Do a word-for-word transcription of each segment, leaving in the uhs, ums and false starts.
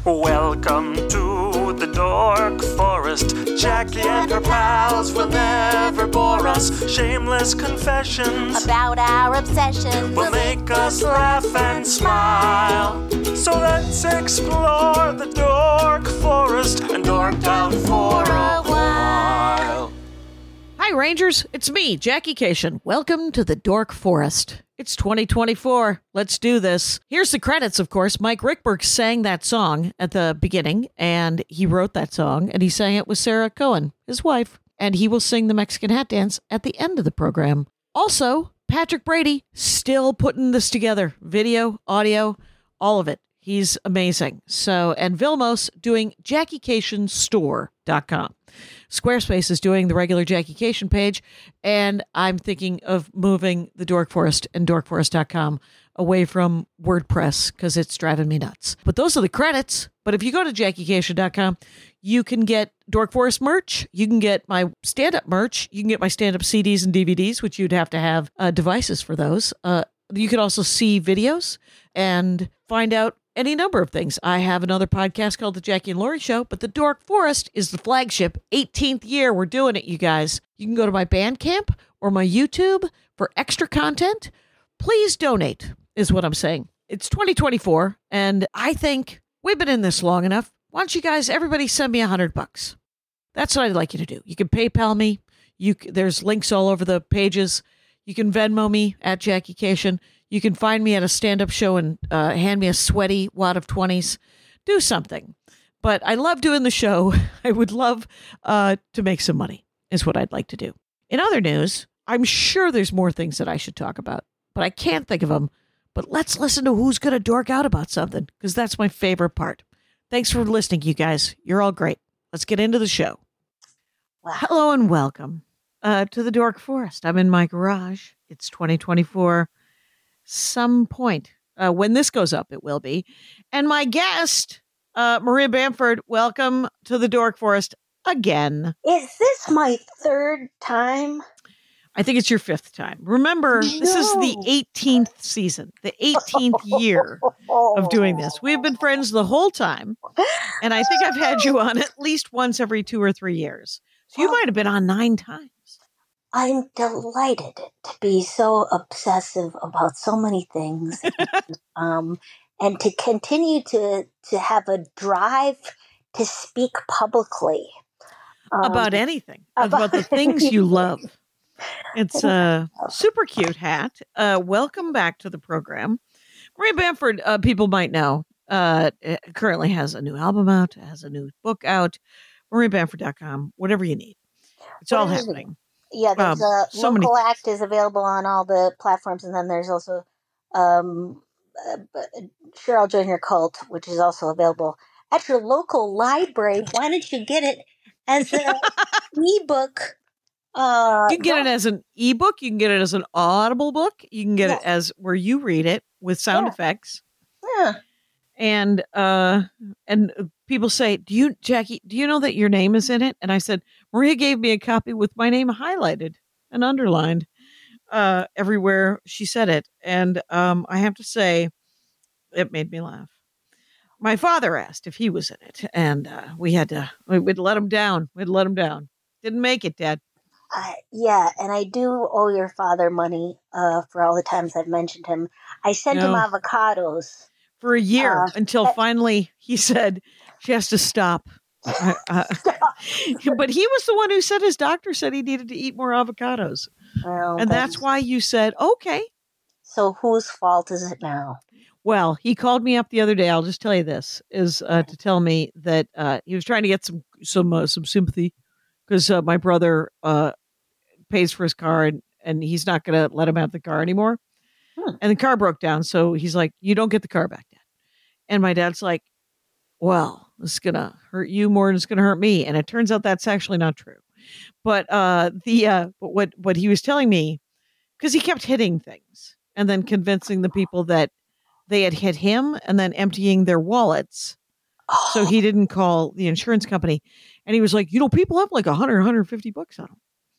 Welcome to the Dork Forest. Jackie and her pals will never bore us. Shameless confessions about our obsession will make us laugh and smile. So let's explore the Dork Forest and dork out for a while. Hi, Rangers. It's me, Jackie Cation. Welcome to the Dork Forest. It's twenty twenty-four. Let's do this. Here's the credits, of course. Mike Rickberg sang that song at the beginning, and he wrote that song, and he sang it with Sarah Cohen, his wife, and he will sing the Mexican Hat Dance at the end of the program. Also, Patrick Brady still putting this together. Video, audio, all of it. He's amazing. So, and Vilmos doing Jackie Cation Store dot com. Squarespace is doing the regular Jackie Cation page, and I'm thinking of moving the Dork Forest and dork forest dot com away from WordPress because it's driving me nuts. But those are the credits. But if you go to Jackie Cation dot com, you can get Dork Forest merch. You can get my stand-up merch. You can get my stand-up C Ds and D V Ds, which you'd have to have uh, devices for those. Uh, you can also see videos and find out any number of things. I have another podcast called The Jackie and Laurie Show, but the Dork Forest is the flagship. eighteenth year, we're doing it, you guys. You can go to my Bandcamp or my YouTube for extra content. Please donate, is what I'm saying. It's twenty twenty-four, and I think we've been in this long enough. Why don't you guys, everybody send me a hundred bucks. That's what I'd like you to do. You can PayPal me. You, there's links all over the pages. You can Venmo me at Jackie Cation. You can find me at a stand-up show and uh, hand me a sweaty wad of twenties. Do something. But I love doing the show. I would love uh, to make some money, is what I'd like to do. In other news, I'm sure there's more things that I should talk about, but I can't think of them. But let's listen to who's going to dork out about something, because that's my favorite part. Thanks for listening, you guys. You're all great. Let's get into the show. Wow. Hello and welcome uh, to the Dork Forest. I'm in my garage. It's twenty twenty-four. Some point uh, when this goes up, it will be. And my guest, uh, Maria Bamford, welcome to the Dork Forest again. Is this my third time? I think it's your fifth time. Remember, no. This is the eighteenth season, the eighteenth year of doing this. We've been friends the whole time. And I think I've had you on at least once every two or three years. So you might have been on nine times. I'm delighted to be so obsessive about so many things, um, and to continue to to have a drive to speak publicly um, about anything, about, about the things anything. you love. It's a super cute hat. Uh, welcome back to the program. Maria Bamford, uh, people might know, uh, currently has a new album out, has a new book out. Maria Bamford dot com, whatever you need. It's what all happening. It? Yeah, there's um, a so local act is available on all the platforms, and then there's also um, uh, Cheryl Junior Cult, which is also available at your local library. Why don't you get it as an ebook? Uh, you can get it as an ebook. You can get it as an Audible book. You can get yeah. it as where you read it with sound yeah. effects. Yeah. And uh, and people say, "Do you, Jackie? Do you know that your name is in it?" And I said, "Maria gave me a copy with my name highlighted and underlined uh, everywhere she said it." And um, I have to say, it made me laugh. My father asked if he was in it, and uh, we had to we'd let him down. We'd let him down. Didn't make it, Dad. Uh, yeah, and I do owe your father money uh, for all the times I've mentioned him. I sent no. him avocados. For a year, uh, until that, finally he said she has to stop. uh, uh, stop. But he was the one who said his doctor said he needed to eat more avocados. Well, and that's why you said, okay. So whose fault is it now? Well, he called me up the other day. I'll just tell you this, is uh, to tell me that uh, he was trying to get some some uh, some sympathy because uh, my brother uh, pays for his car and, and he's not going to let him have the car anymore. Hmm. And the car broke down. So he's like, you don't get the car back, Dad. And my dad's like, well, this is going to hurt you more than it's going to hurt me. And it turns out that's actually not true. But uh, the uh, but what, what he was telling me, because he kept hitting things and then convincing the people that they had hit him and then emptying their wallets. Oh. So he didn't call the insurance company. And he was like, you know, people have like one hundred, one hundred fifty bucks on them.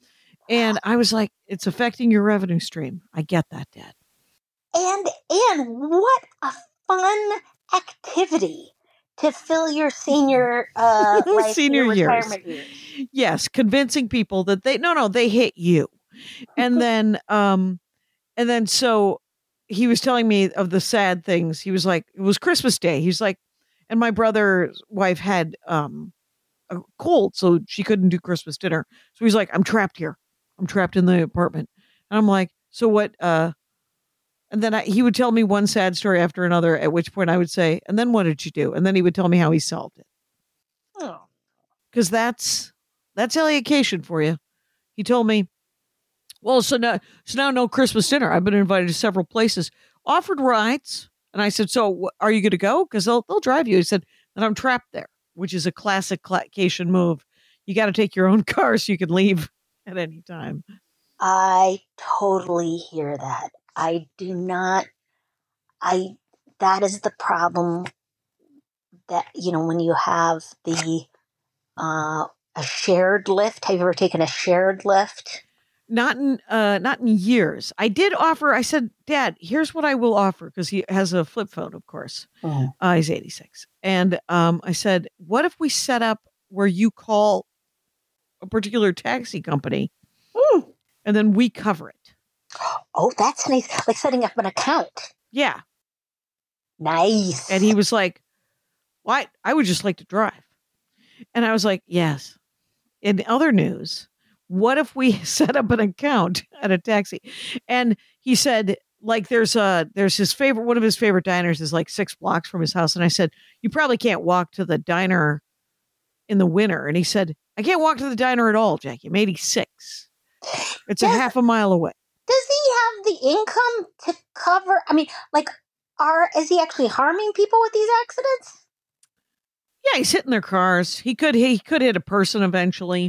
And I was like, it's affecting your revenue stream. I get that, Dad. And and what a fun activity To fill your senior uh, life, Senior your years. retirement years. Yes, convincing people that they no no they hit you, and then um, and then so he was telling me of the sad things. He was like, it was Christmas Day. He's like, and my brother's wife had um a cold, so she couldn't do Christmas dinner. So he's like, I'm trapped here. I'm trapped in the apartment, and I'm like, so what? Uh, and then I, he would tell me one sad story after another. At which point I would say, and then what did you do? And then he would tell me how he solved it. Oh. Because that's that's allocation for you. He told me, well, so now, so now no Christmas dinner. I've been invited to several places, offered rides. And I said, so wh- are you going to go? Because they'll, they'll drive you. He said, then I'm trapped there, which is a classic clacation move. You got to take your own car so you can leave at any time. I totally hear that. I do not, I, that is the problem that, you know, when you have the, uh, a shared lift. Have you ever taken a shared lift? Not in, uh, not in years. I did offer, I said, Dad, here's what I will offer. Cause he has a flip phone, of course. Mm. Uh, he's eighty-six. And, um, I said, what if we set up where you call a particular taxi company Mm. and then we cover it? Oh, that's nice. Like setting up an account. Yeah. Nice. And he was like, what? I would just like to drive. And I was like, yes. In other news, what if we set up an account at a taxi? And he said, like, there's a, there's his favorite, one of his favorite diners is like six blocks from his house. And I said, you probably can't walk to the diner in the winter. And he said, I can't walk to the diner at all, Jackie. I'm eighty-six. It's Does- a half a mile away. Does he have the income to cover? I mean, like, are is he actually harming people with these accidents? Yeah, he's hitting their cars. He could, he could hit a person eventually.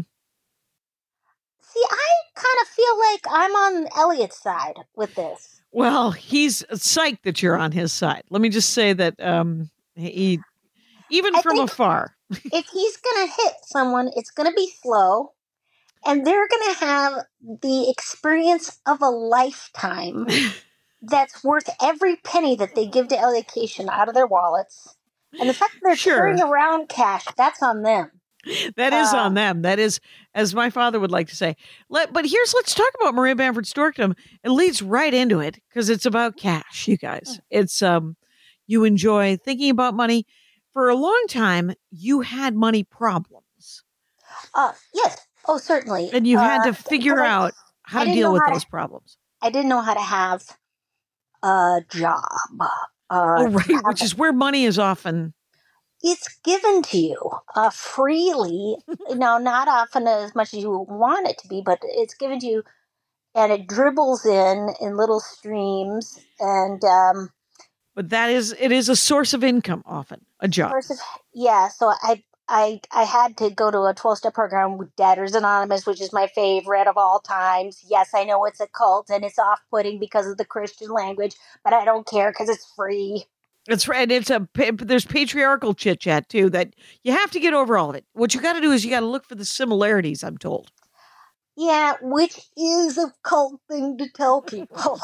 See, I kind of feel like I'm on Elliot's side with this. Well, he's psyched that you're on his side. Let me just say that um, he, even I from think- afar, If he's going to hit someone, it's going to be slow, and they're going to have the experience of a lifetime that's worth every penny that they give to allocation out of their wallets. And the fact that they're Sure. carrying around cash, that's on them. that is Uh, on them. That is, as my father would like to say. Let, but here's, let's talk about Maria Bamford Storkdom. It leads right into it because it's about cash, you guys. It's, um, you enjoy thinking about money. For a long time, you had money problems Uh, yes. Oh, certainly. and you had Uh, to figure 'cause I- out how I to didn't deal know with how to- those problems. I didn't know how to have a job. Uh, Oh, right. have- Which is where money is often. It's given to you uh, freely. No, not often as much as you want it to be, but it's given to you, and it dribbles in in little streams. And um, But that is, it is a source of income often, a job. course of, yeah, so I I I had to go to a twelve-step program with Debtors Anonymous, which is my favorite of all times. Yes, I know it's a cult and it's off-putting because of the Christian language, but I don't care because it's free. It's right. It's a, pa- there's patriarchal chit chat too, that you have to get over all of it. What you got to do is you got to look for the similarities, I'm told. Yeah, which is a cult thing to tell people.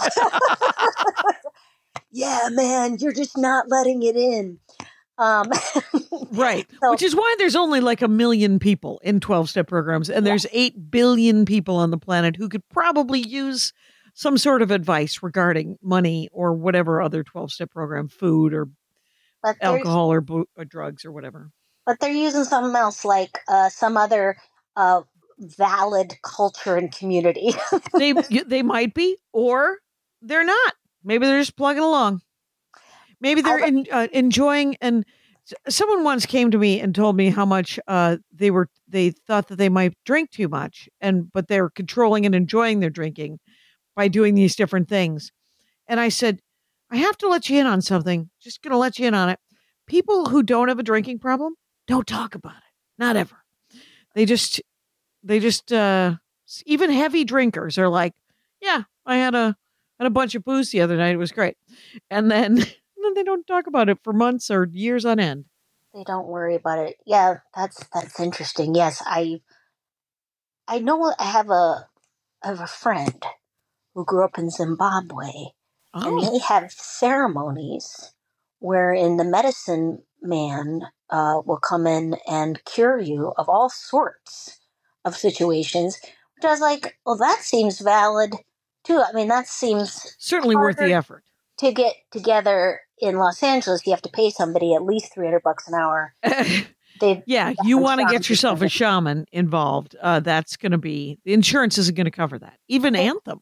Yeah, man, you're just not letting it in. Um, Right. So- Which is why there's only like a million people in twelve step programs. And there's eight billion people on the planet who could probably use some sort of advice regarding money or whatever other twelve step program, food or but they're, alcohol or, bo- or drugs or whatever. but they're using something else, like uh, some other uh, valid culture and community. They, y- they might be, or they're not. Maybe they're just plugging along. Maybe they're I- in, uh, enjoying. And s- someone once came to me and told me how much uh, they were. They thought that they might drink too much, and but they're controlling and enjoying their drinking by doing these different things. And I said, I have to let you in on something. Just going to let you in on it. People who don't have a drinking problem don't talk about it. Not ever. They just, they just, uh, even heavy drinkers are like, yeah, I had a, had a bunch of booze the other night. It was great. And then, and then they don't talk about it for months or years on end. They don't worry about it. Yeah, that's that's interesting. Yes, I I know I have a I have a friend who grew up in Zimbabwe, and Oh, they have ceremonies where in the medicine man uh, will come in and cure you of all sorts of situations. Which I was like, well, that seems valid too. I mean, that seems Certainly worth the harder effort. to get together in Los Angeles. You have to pay somebody at least three hundred bucks an hour. They, yeah, you want to get yourself a shaman involved. Uh, that's going to be, the insurance isn't going to cover that. Even Anthem.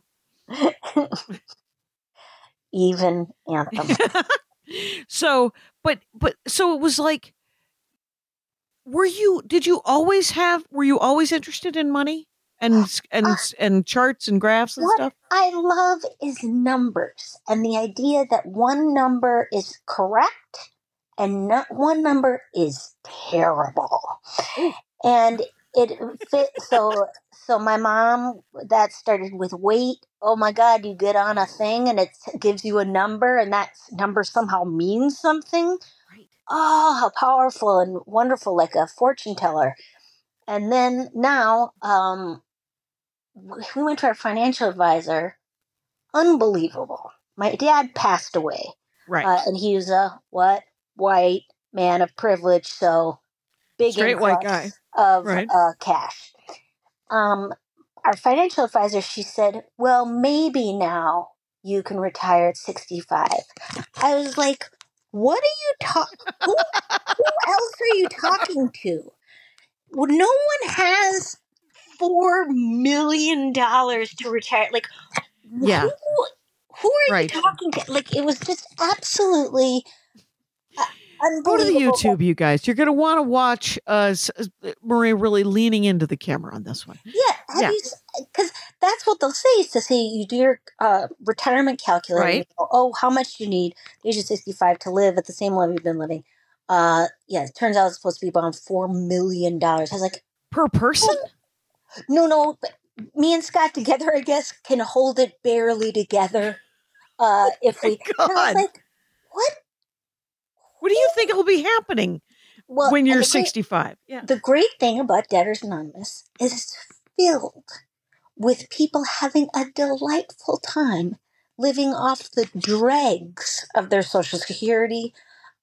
Even Anthem. so, but, but, so it was like, were you, did you always have, were you always interested in money and, and, uh, and charts and graphs and what stuff? I love is numbers and the idea that one number is correct and not one number is terrible. And it fit. So, so my mom, that started with weight. Oh my God, you get on a thing and it gives you a number and that number somehow means something. Right. Oh, how powerful and wonderful, like a fortune teller. And then now, um, we went to our financial advisor. Unbelievable. My dad passed away. Right. Uh, and he was a what? White man of privilege. So big straight white guy of right. uh, cash. Um, our financial advisor, she said, well, maybe now you can retire at sixty-five. I was like, what are you talking? who, who else are you talking to? Well, no one has four million dollars to retire. Like, yeah. who, who are right. you talking to? Like, it was just absolutely uh, Go to the unbelievable. YouTube, you guys. You're going to want to watch uh, Maria really leaning into the camera on this one. Yeah, yeah. Because that's what they'll say is to say you do your uh, retirement calculator. Right. You know, oh, how much do you need age of sixty-five to live at the same level you've been living? Uh, yeah, it turns out it's supposed to be about four million dollars. I was like, per person? Oh, no, no. But me and Scott together, I guess, can hold it barely together. Uh, if we, God. And I was like, what? What do you think will be happening well, when you're sixty-five? Great, yeah. The great thing about Debtors Anonymous is it's filled with people having a delightful time living off the dregs of their Social Security.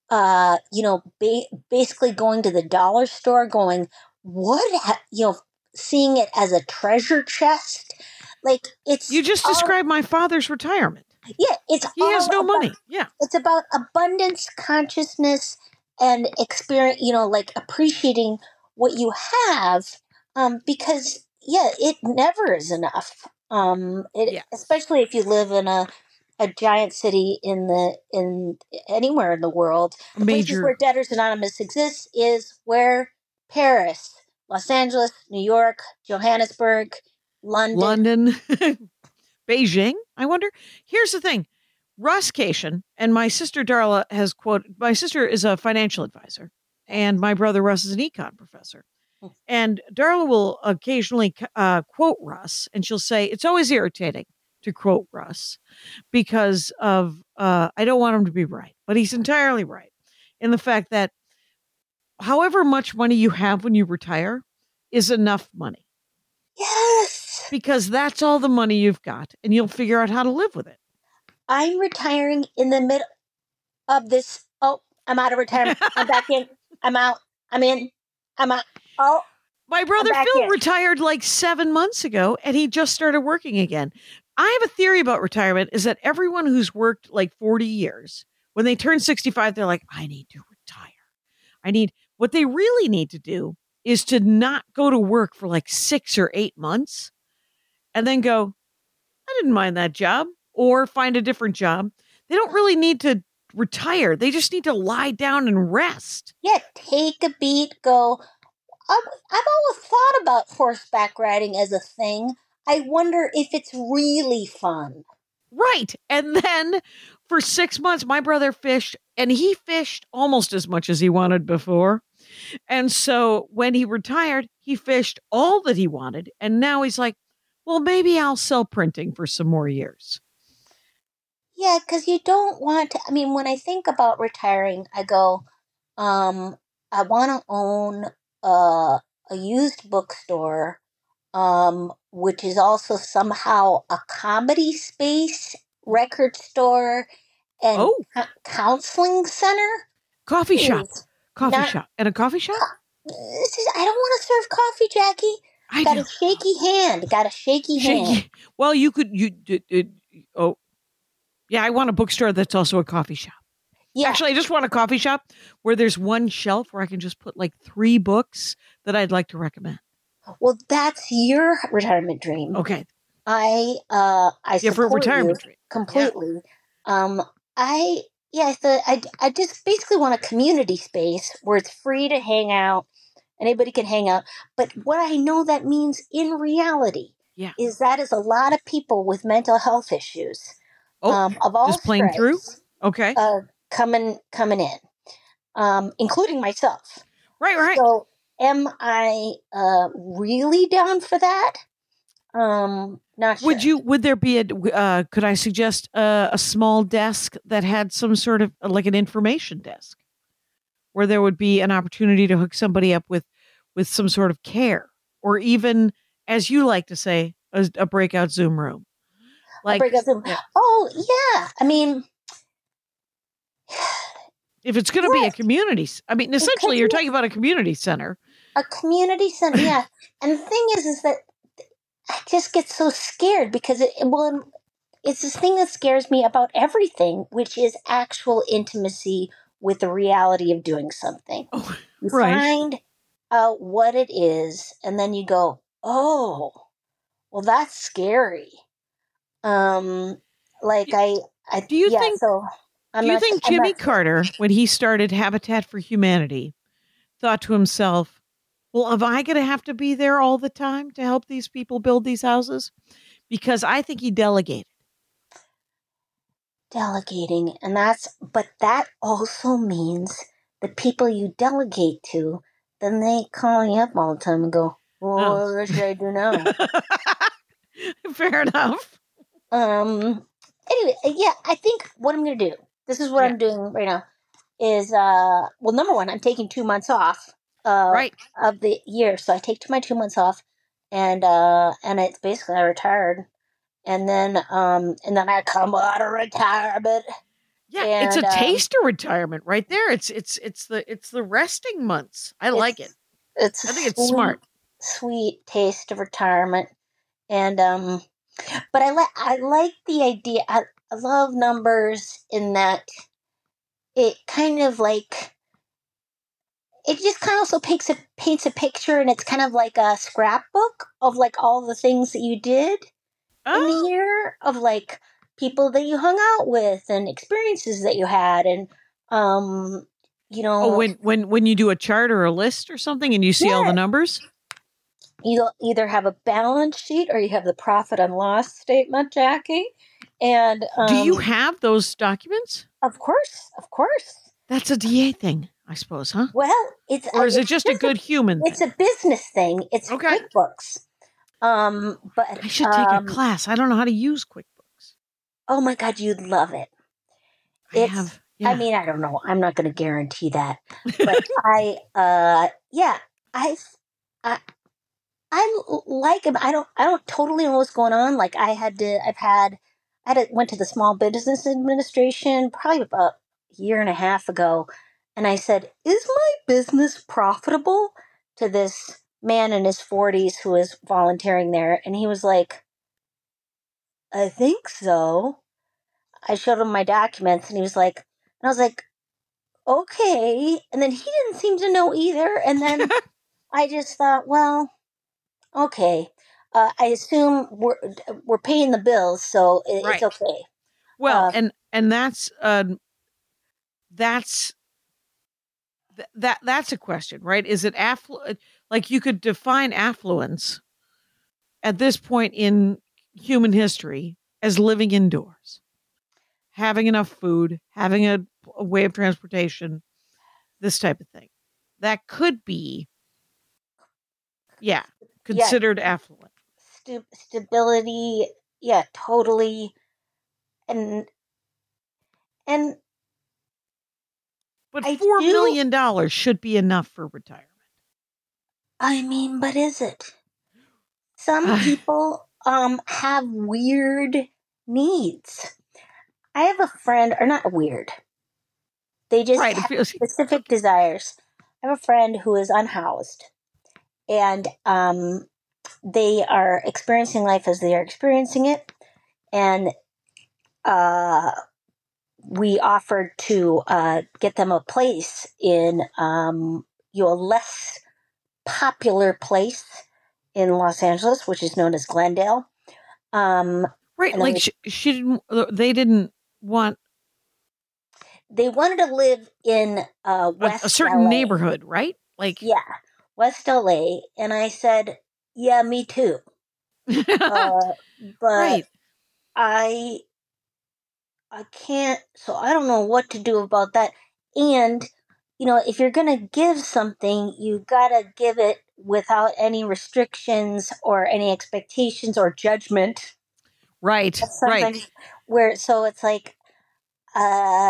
Uh, you know, ba- basically going to the dollar store, going, what? Ha-? You know, seeing it as a treasure chest. Like it's. You just all- described my father's retirement. Yeah, it's he all has no about, money. Yeah, it's about abundance, consciousness, and experience. You know, like appreciating what you have, um, because yeah, it never is enough. Um, it, yes. especially if you live in a a giant city in the in anywhere in the world. The Major. places where Debtors Anonymous exists is where Paris, Los Angeles, New York, Johannesburg, London, London. Beijing, I wonder. Here's the thing. Russ Cation and my sister Darla has quoted, my sister is a financial advisor and my brother Russ is an econ professor. And Darla will occasionally uh, quote Russ and she'll say, it's always irritating to quote Russ because of, uh, I don't want him to be right, but he's entirely right in the fact that however much money you have when you retire is enough money. Yes. Because that's all the money you've got, and you'll figure out how to live with it. I'm retiring in the middle of this. Oh, I'm out of retirement. I'm back in. I'm out. I'm in. I'm out. Oh. My brother Phil in. retired like seven months ago, and he just started working again. I have a theory about retirement is that everyone who's worked like forty years, when they turn sixty-five, they're like, I need to retire. I need, what they really need to do is to not go to work for like six or eight months. And then go, I didn't mind that job, or find a different job. They don't really need to retire. They just need to lie down and rest. Yeah, take a beat, go. I've, I've always thought about horseback riding as a thing. I wonder if it's really fun. Right. And then for six months, my brother fished, and he fished almost as much as he wanted before. And so when he retired, he fished all that he wanted. And now he's like, well, maybe I'll sell printing for some more years. Yeah, because you don't want to. I mean, when I think about retiring, I go, um, I want to own a, a used bookstore, um, which is also somehow a comedy space, record store, and oh. co- counseling center. Coffee shop. Please. Coffee Not- shop. And a coffee shop? This is, I don't want to serve coffee, Jackie. I Got know. a shaky hand. Got a shaky, hand. Shaky. Well, you could, you, d- d- oh, yeah, I want a bookstore that's also a coffee shop. Yeah. Actually, I just want a coffee shop where there's one shelf where I can just put like three books that I'd like to recommend. Well, that's your retirement dream. Okay. I uh I Yeah, for a support retirement you dream. completely. Um, I yeah, I thought I I just basically want a community space where it's free to hang out. Anybody can hang out. But what I know that means in reality Yeah. is that is a lot of people with mental health issues. Oh, um, of all just playing through? stripes, Okay. uh, coming coming in, um, including myself. Right, right. So, am I uh, really down for that? Um, not sure. Would you? Would there be a? Uh, could I suggest a, a small desk that had some sort of like an information desk, where there would be an opportunity to hook somebody up with, with some sort of care, or even, as you like to say, a, a breakout Zoom room. Like, breakout Zoom. Yeah. Oh yeah, I mean, if it's going to yes. be a community, I mean, essentially, you're talking about a community center. A community center, yeah. And the thing is, is that I just get so scared because it, well, it's this thing that scares me about everything, which is actual intimacy with the reality of doing something. Oh, you right. find out what it is, and then you go, "Oh, well, that's scary." Um, like I, I do you yeah, think? So I'm do you not, think I'm Jimmy not, Carter, when he started Habitat for Humanity, thought to himself, well, am I going to have to be there all the time to help these people build these houses? Because I think he delegated. Delegating. And that's, but that also means the people you delegate to, then they call you up all the time and go, well, Oh. what should I do now? Fair enough. Um, anyway, yeah, I think what I'm going to do, this is what Yeah. I'm doing right now, is, uh, well, number one, I'm taking two months off. Uh, right. Of the year, so I take my two months off, and uh, and it's basically I retired, and then um, and then I come out of retirement. Yeah, and, it's a um, taste of retirement right there. It's it's it's the it's the resting months. I like it. It's I think it's sweet, smart. Sweet taste of retirement, and um, but I like I like the idea. I, I love numbers in that it kind of like. It just kind of also paints a, paints a picture, and it's kind of like a scrapbook of like all the things that you did oh. in the year, of like people that you hung out with and experiences that you had, and um, you know, oh, when when when you do a chart or a list or something, and you see yeah. all the numbers, you either have a balance sheet or you have the profit and loss statement, Jackie. And um, do you have those documents? Of course, of course. That's a D A thing, I suppose, huh? Well, it's or is it's it just a good human It's thing? a business thing. It's okay. QuickBooks. Um, but I should take um, a class. I don't know how to use QuickBooks. Oh my God, you'd love it. I It's, have. Yeah. I mean, I don't know. I'm not going to guarantee that, but I, uh, yeah, I, I, I like him. I don't, I don't totally know what's going on. Like I had to, I've had, I had to, went to the Small Business Administration probably about a year and a half ago, and I said, "Is my business profitable?" to this man in his forties who was volunteering there, and he was like, "I think so." I showed him my documents, and he was like, and I was like, "Okay." And then he didn't seem to know either. And then I just thought, well, okay. Uh, I assume we're we're paying the bills, so it, right. it's okay. Well, uh, and and that's uh, that's th- that that's a question, right? Is it afflu- like you could define affluence at this point in human history as living indoors, having enough food, having a, a way of transportation, this type of thing. That could be, yeah, considered yeah. affluent. St- stability, yeah, totally. And and but I four do, million dollars should be enough for retirement. I mean, but is it? Some people um have weird needs. I have a friend, or not weird. They just Right. It have feels, specific desires. I have a friend who is unhoused, and um, they are experiencing life as they are experiencing it. And uh, we offered to uh, get them a place in um, you know, a less popular place in Los Angeles, which is known as Glendale. Um, right. and then Like we, she, she didn't, they didn't want they wanted to live in uh, a, a West certain L A. neighborhood, right? Like, Yeah, West L A. And I said, yeah, me too. Uh, but right. I I can't, so I don't know what to do about that. And, you know, if you're going to give something, you got to give it without any restrictions or any expectations or judgment. Right. That's Right. sometimes where, so it's like, uh,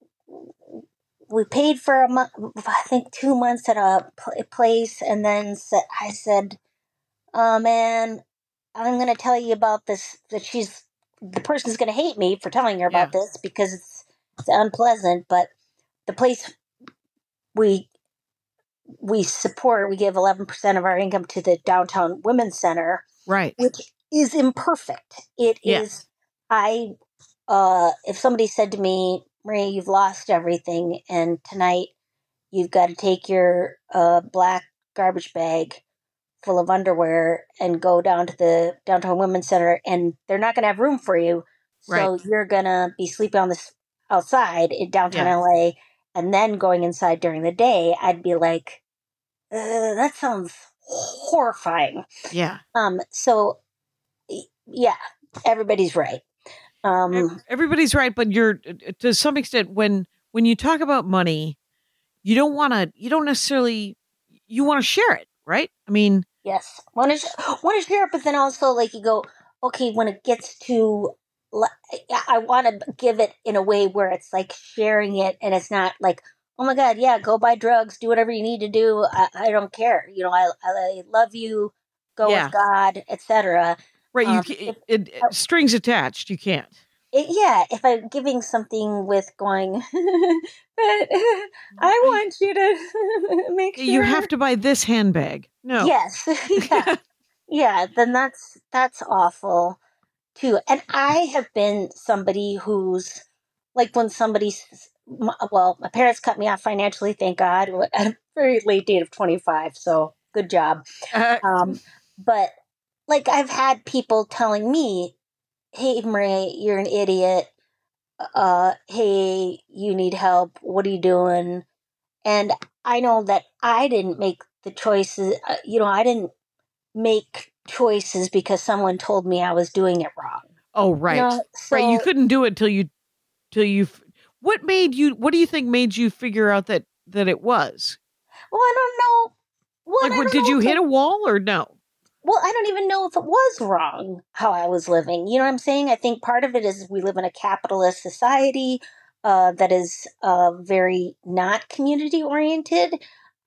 we paid for a month, I think two months at a pl- place. And then sa- I said, oh man, I'm going to tell you about this, that she's, the person's going to hate me for telling her Yeah. about this because it's, it's unpleasant, but the place we we support, we give eleven percent of our income to the Downtown Women's Center, Right. which is imperfect. It Yeah. is, I, uh, if somebody said to me, Maria, you've lost everything, and tonight you've got to take your uh, black garbage bag full of underwear and go down to the Downtown Women's Center, and they're not going to have room for you. Right. So you're going to be sleeping on this outside in downtown Yeah. L A and then going inside during the day. I'd be like, uh, that sounds horrifying. Yeah. Um, so yeah, everybody's right. Um, Everybody's right, but you're to some extent when when you talk about money, you don't want to. You don't necessarily. You want to share it, right? I mean, yes, one is one is here, but then also like you go, okay, when it gets to, I want to give it in a way where it's like sharing it, and it's not like, oh my god, yeah, go buy drugs, do whatever you need to do. I, I don't care. You know, I I love you. Go yeah, with God, et cetera. right. You Um, ca- if, it, it, strings attached. You can't. it, yeah, if I'm giving something with going, but I want you to make sure You have to buy this handbag. No. Yes, yeah, yeah. Then that's that's awful too. And I have been somebody who's like when somebody's well, my parents cut me off financially, thank God, at a very late date of twenty-five. So good job. Uh, Um, but like I've had people telling me, "Hey, Marie, you're an idiot. Uh, hey, you need help. What are you doing?" And I know that I didn't make the choices. Uh, you know, I didn't make choices because someone told me I was doing it wrong. oh, You right, know, right. You so couldn't do it till you till you. What made you? What do you think made you figure out that that it was? well, I don't know. Well, Like, I what don't did know you if hit it, a wall or no? well, I don't even know if it was wrong how I was living. You know what I'm saying? I think part of it is we live in a capitalist society uh, that is uh, very not community oriented.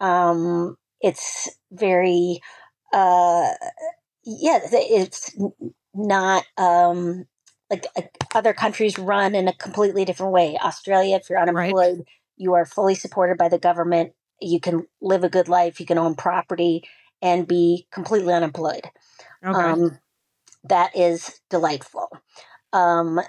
Um, it's very uh, yeah, it's not um, like uh, other countries run in a completely different way. Australia, if you're Right. unemployed, you are fully supported by the government. You can live a good life. You can own property and be completely unemployed. Okay. Um, that is delightful. Um,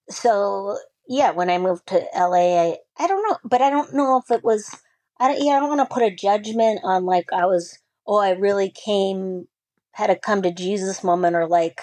so yeah, when I moved to L A, I, I don't know, but I don't know if it was. I don't. Yeah, I don't want to put a judgment on like I was. Oh, I really came had a come to Jesus moment, or like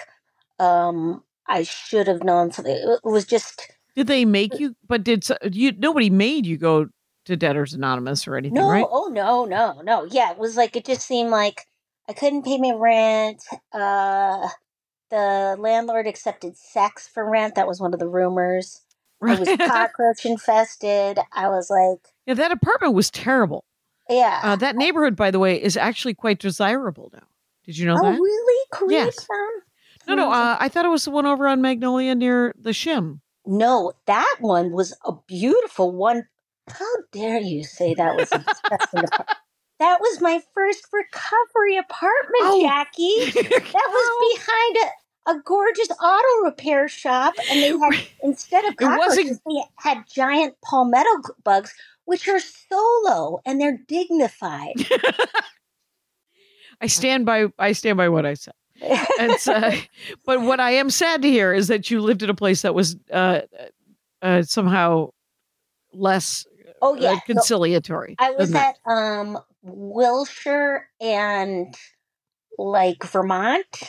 um, I should have known something. It was just Did they make you? But did so- you? Nobody made you go to Debtors Anonymous or anything, no. right? Oh no, no, no. Yeah, it was like it just seemed like I couldn't pay my rent. Uh, the landlord accepted sex for rent. That was one of the rumors. It was Right. cockroach infested. I was like, Yeah, that apartment was terrible. yeah. Uh, that neighborhood, by the way, is actually quite desirable now. Did you know Oh, that? really? Yes. Koreatown? No, no. Uh, I thought it was the one over on Magnolia near the Shim. No, that one was a beautiful one. How dare you say that was a disgusting apartment? That was my first recovery apartment, Oh. Jackie. That was Oh. behind a. a gorgeous auto repair shop, and they had, instead of It wasn't- cockroaches, they had giant palmetto bugs, which are solo and they're dignified. I stand by I stand by what I said. It's, uh, but what I am sad to hear is that you lived in a place that was uh, uh, somehow less Oh yeah, uh, so conciliatory. I was than that. at um Wilshire and like Vermont.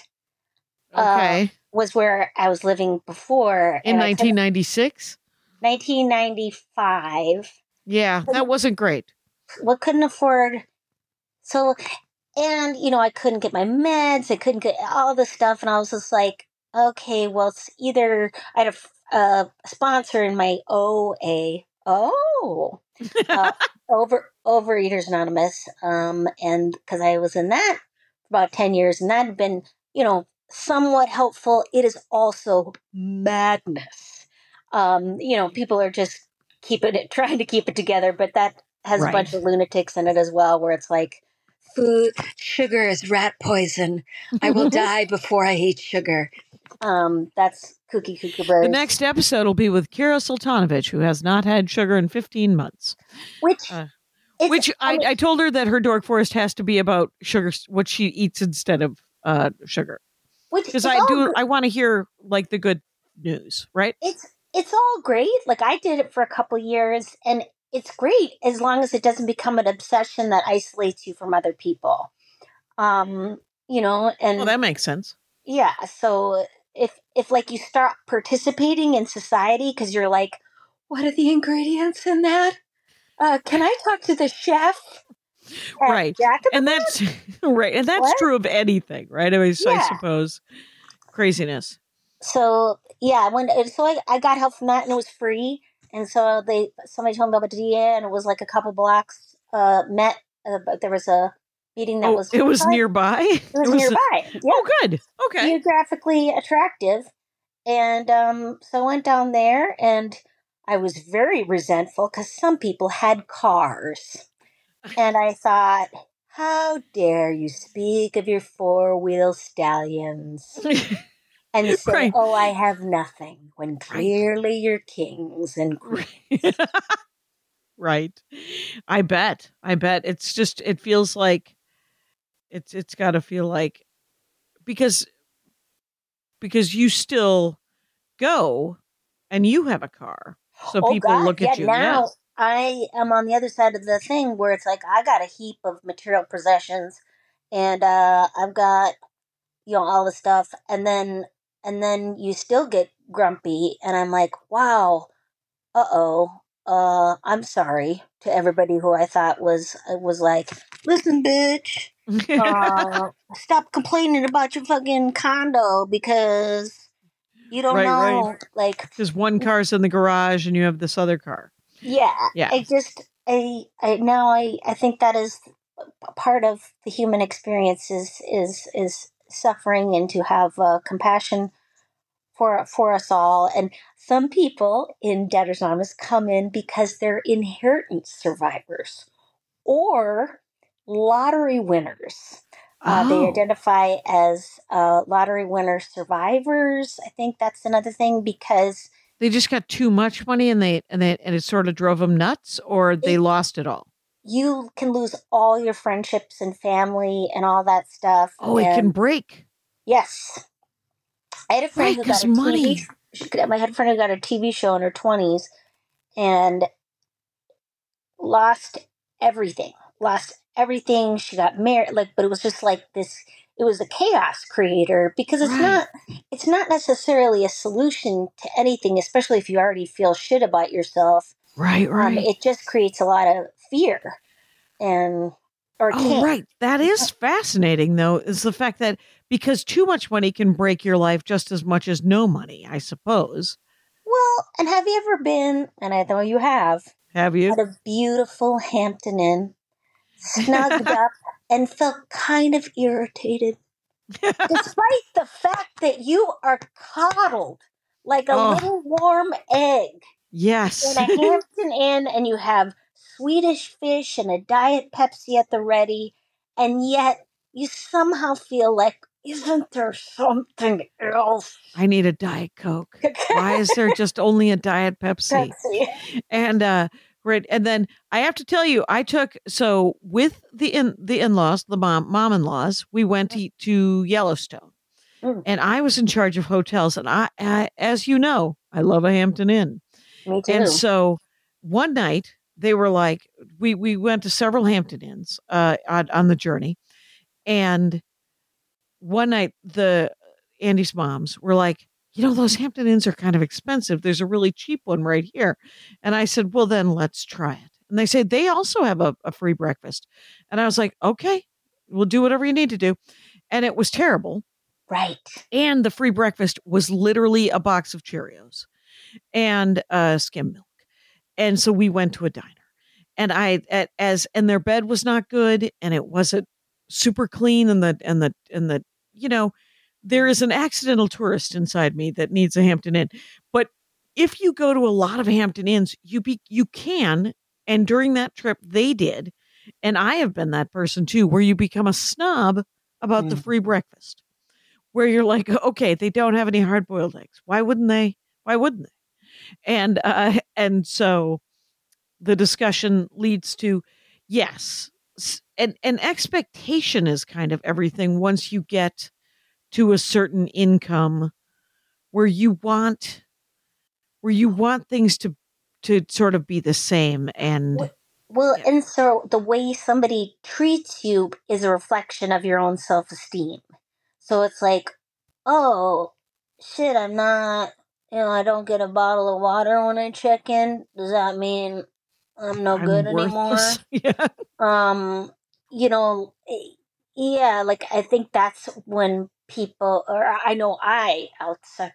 Okay. Uh, was where I was living before In and I couldn't- nineteen ninety-six? nineteen ninety-five. Yeah, that wasn't great. Well, couldn't afford. So, and you know, I couldn't get my meds. I couldn't get all this stuff, and I was just like, okay, well, it's either I had a, f- a sponsor in my O A. Oh, uh, over Overeaters Anonymous, um, and because I was in that for about ten years, and that had been, you know, somewhat helpful. It is also madness. Um, you know, people are just keeping it, trying to keep it together, but that has Right. a bunch of lunatics in it as well, where it's like, food, sugar is rat poison. I will die before I eat sugar. Um, that's Kooky Cuckoo Birds. The next episode will be with Kira Sultanovich, who has not had sugar in fifteen months. which, uh, is, Which I, mean, I told her that her Dork Forest has to be about sugar, what she eats instead of uh, sugar. which Because is I all do, gr- I want to hear like the good news, right? it's it's all great. Like I did it for a couple years, and it's great as long as it doesn't become an obsession that isolates you from other people. Um, you know, and Well, that makes sense. yeah. So if if like you start participating in society because you're like, what are the ingredients in that? Uh, can I talk to the chef? at Right. Jack in the And Box? that's right. And that's What? true of anything, right? I mean, so I Yeah. suppose craziness. So yeah, when so I, I got help from that and it was free. And so they somebody told me about D A and it was like a couple blocks uh met uh, but there was a meeting that Oh, was it was it nearby. was, It was- nearby. Yeah. Oh, good. Okay. Geographically attractive. And um so I went down there and I was very resentful because some people had cars. And I thought, how dare you speak of your four wheel stallions and say, Right. oh, I have nothing, when clearly you're kings and queens. Right. I bet. I bet. It's just, it feels like it's, it's got to feel like, because, because you still go and you have a car. So Oh, people God, look at yeah, you. now Yes. I am on the other side of the thing where it's like I got a heap of material possessions and uh, I've got, you know, all the stuff. And then, and then you still get grumpy. And I'm like, wow, uh-oh. Uh, I'm sorry to everybody who I thought was uh, was like, listen, bitch, uh, stop complaining about your fucking condo because you don't Right, right. know, like, Because one car's in the garage and you have this other car. yeah, Yeah. I just, I, I now I, I think that is a part of the human experience is is is suffering and to have uh, compassion for for us all. And some people in Debtors Anonymous come in because they're inheritance survivors or lottery winners. Uh, They Oh. identify as uh, lottery winner survivors. I think that's another thing because They just got too much money and they, and they, and it sort of drove them nuts, or they It- lost it all. you can lose all your friendships and family and all that stuff. Oh, it and can break. Yes. I had a friend Right, who 'cause got a money. T V. She, I had a friend who got a T V show in her twenties and lost everything. Lost everything. She got married, like, but it was just like this. It was a chaos creator because it's Right. not. It's not necessarily a solution to anything, especially if you already feel shit about yourself. Right, right. Um, it just creates a lot of fear, and or Oh, can. right. That is fascinating, though, is the fact that because too much money can break your life just as much as no money, I suppose. Well, and have you ever been? And I know you have. Have you? At a beautiful Hampton Inn, snugged up, and felt kind of irritated, despite the fact that you are coddled like a Oh. little warm egg Yes. in a Hampton Inn, and you have Swedish fish and a Diet Pepsi at the ready, and yet you somehow feel like isn't there something else? I need a Diet Coke. Why is there just only a Diet Pepsi? Pepsi. And uh right, and then I have to tell you, I took so with the in the in-laws, the mom mom-in-laws, we went to, to Yellowstone. Mm. And I was in charge of hotels, and I, I as you know, I love a Hampton Inn. Me too. And so one night they were like, we we went to several Hampton Inns uh on, on the journey. And one night the Andy's moms were like, you know, those Hampton Inns are kind of expensive. There's a really cheap one right here. And I said, well, then let's try it. And they said they also have a, a free breakfast. And I was like, okay, we'll do whatever you need to do. And it was terrible. Right. And the free breakfast was literally a box of Cheerios and uh, skim milk. And so we went to a diner. And I, at, as, and their bed was not good, and it wasn't super clean. And the, and the, and the, you know, there is an accidental tourist inside me that needs a Hampton Inn. But if you go to a lot of Hampton Inns, you be, you can, and during that trip they did, and I have been that person too, where you become a snob about mm. the free breakfast, where you're like, okay, they don't have any hard boiled eggs. Why wouldn't they? Why wouldn't they? And, uh, and so the discussion leads to, yes. And, and expectation is kind of everything once you get to a certain income where you want, where you want things to, to sort of be the same. And well, yeah. and so the way somebody treats you is a reflection of your own self-esteem. So it's like, oh, shit, I'm not, you know, I don't get a bottle of water when I check in. Does that mean I'm no I'm good worthless. anymore? Yeah. Um, you know, yeah, like I think that's when people, or I know I, outside,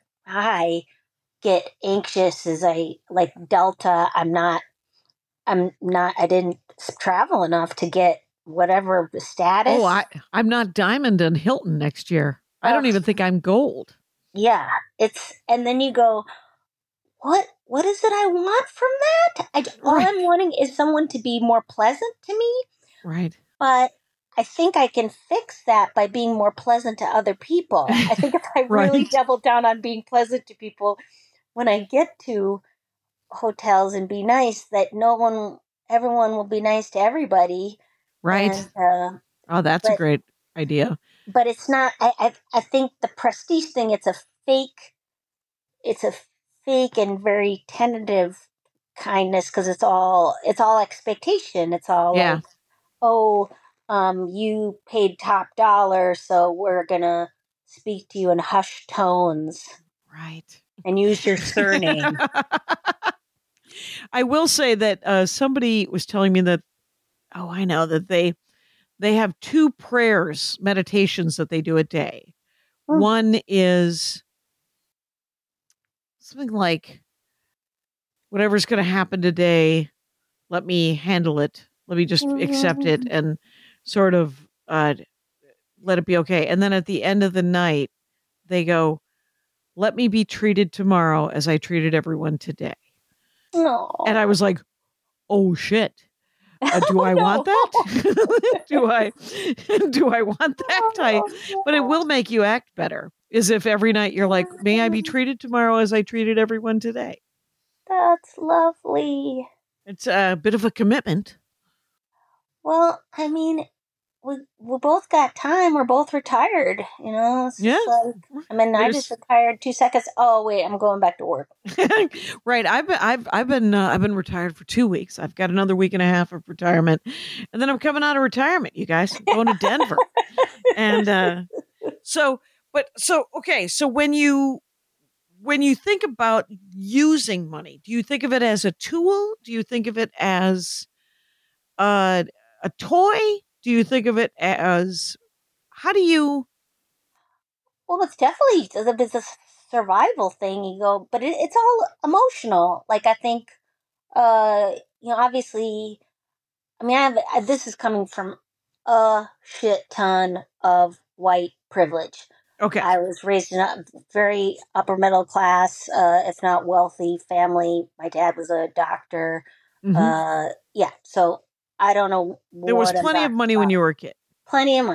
I get anxious as I, like Delta, I'm not, I'm not, I didn't travel enough to get whatever the status. Oh, I, I'm not Diamond and Hilton next year. I don't uh, even think I'm gold. Yeah, it's, and then you go, what, what is it I want from that? I, all Right. I'm wanting is someone to be more pleasant to me. Right. But I think I can fix that by being more pleasant to other people. I think if I Right. really double down on being pleasant to people, when I get to hotels and be nice, that no one, everyone will be nice to everybody. Right. And, uh, oh, that's but, a great idea. But it's not, I, I, I think the prestige thing, it's a fake, it's a fake and very tentative kindness because it's all, it's all expectation. It's all Yeah. like, oh, um, you paid top dollar, so we're going to speak to you in hushed tones. Right. And use your surname. I will say that uh, somebody was telling me that, oh, I know that they they have two prayers, meditations that they do a day. Hmm. One is something like, whatever's going to happen today, let me handle it. Let me just mm-hmm. accept it and sort of uh, let it be okay. And then at the end of the night, they go, let me be treated tomorrow as I treated everyone today. No. And I was like, oh shit. Uh, do I no. want that? do I, do I want that? I, but it will make you act better. As if every night you're like, may I be treated tomorrow as I treated everyone today? That's lovely. It's a bit of a commitment. Well, I mean, we we both got time. We're both retired, you know? It's yeah. Like, I mean, There's... I just retired two seconds. Oh, wait, I'm going back to work. Right. I've been, I've, I've been, uh, I've been retired for two weeks. I've got another week and a half of retirement, and then I'm coming out of retirement, you guys. I'm going to Denver. and, uh, so, but, so, okay. So when you, when you think about using money, do you think of it as a tool? Do you think of it as uh, a toy? Do you think of it as, how do you? Well, it's definitely, it's a survival thing. You go, but it, it's all emotional. Like, I think, uh, you know, obviously, I mean, I have, I, this is coming from a shit ton of white privilege. Okay. I was raised in a very upper middle class, uh, if not wealthy family. My dad was a doctor. Mm-hmm. Uh, yeah. So I don't know. There was plenty of money when you were a kid. Plenty of money.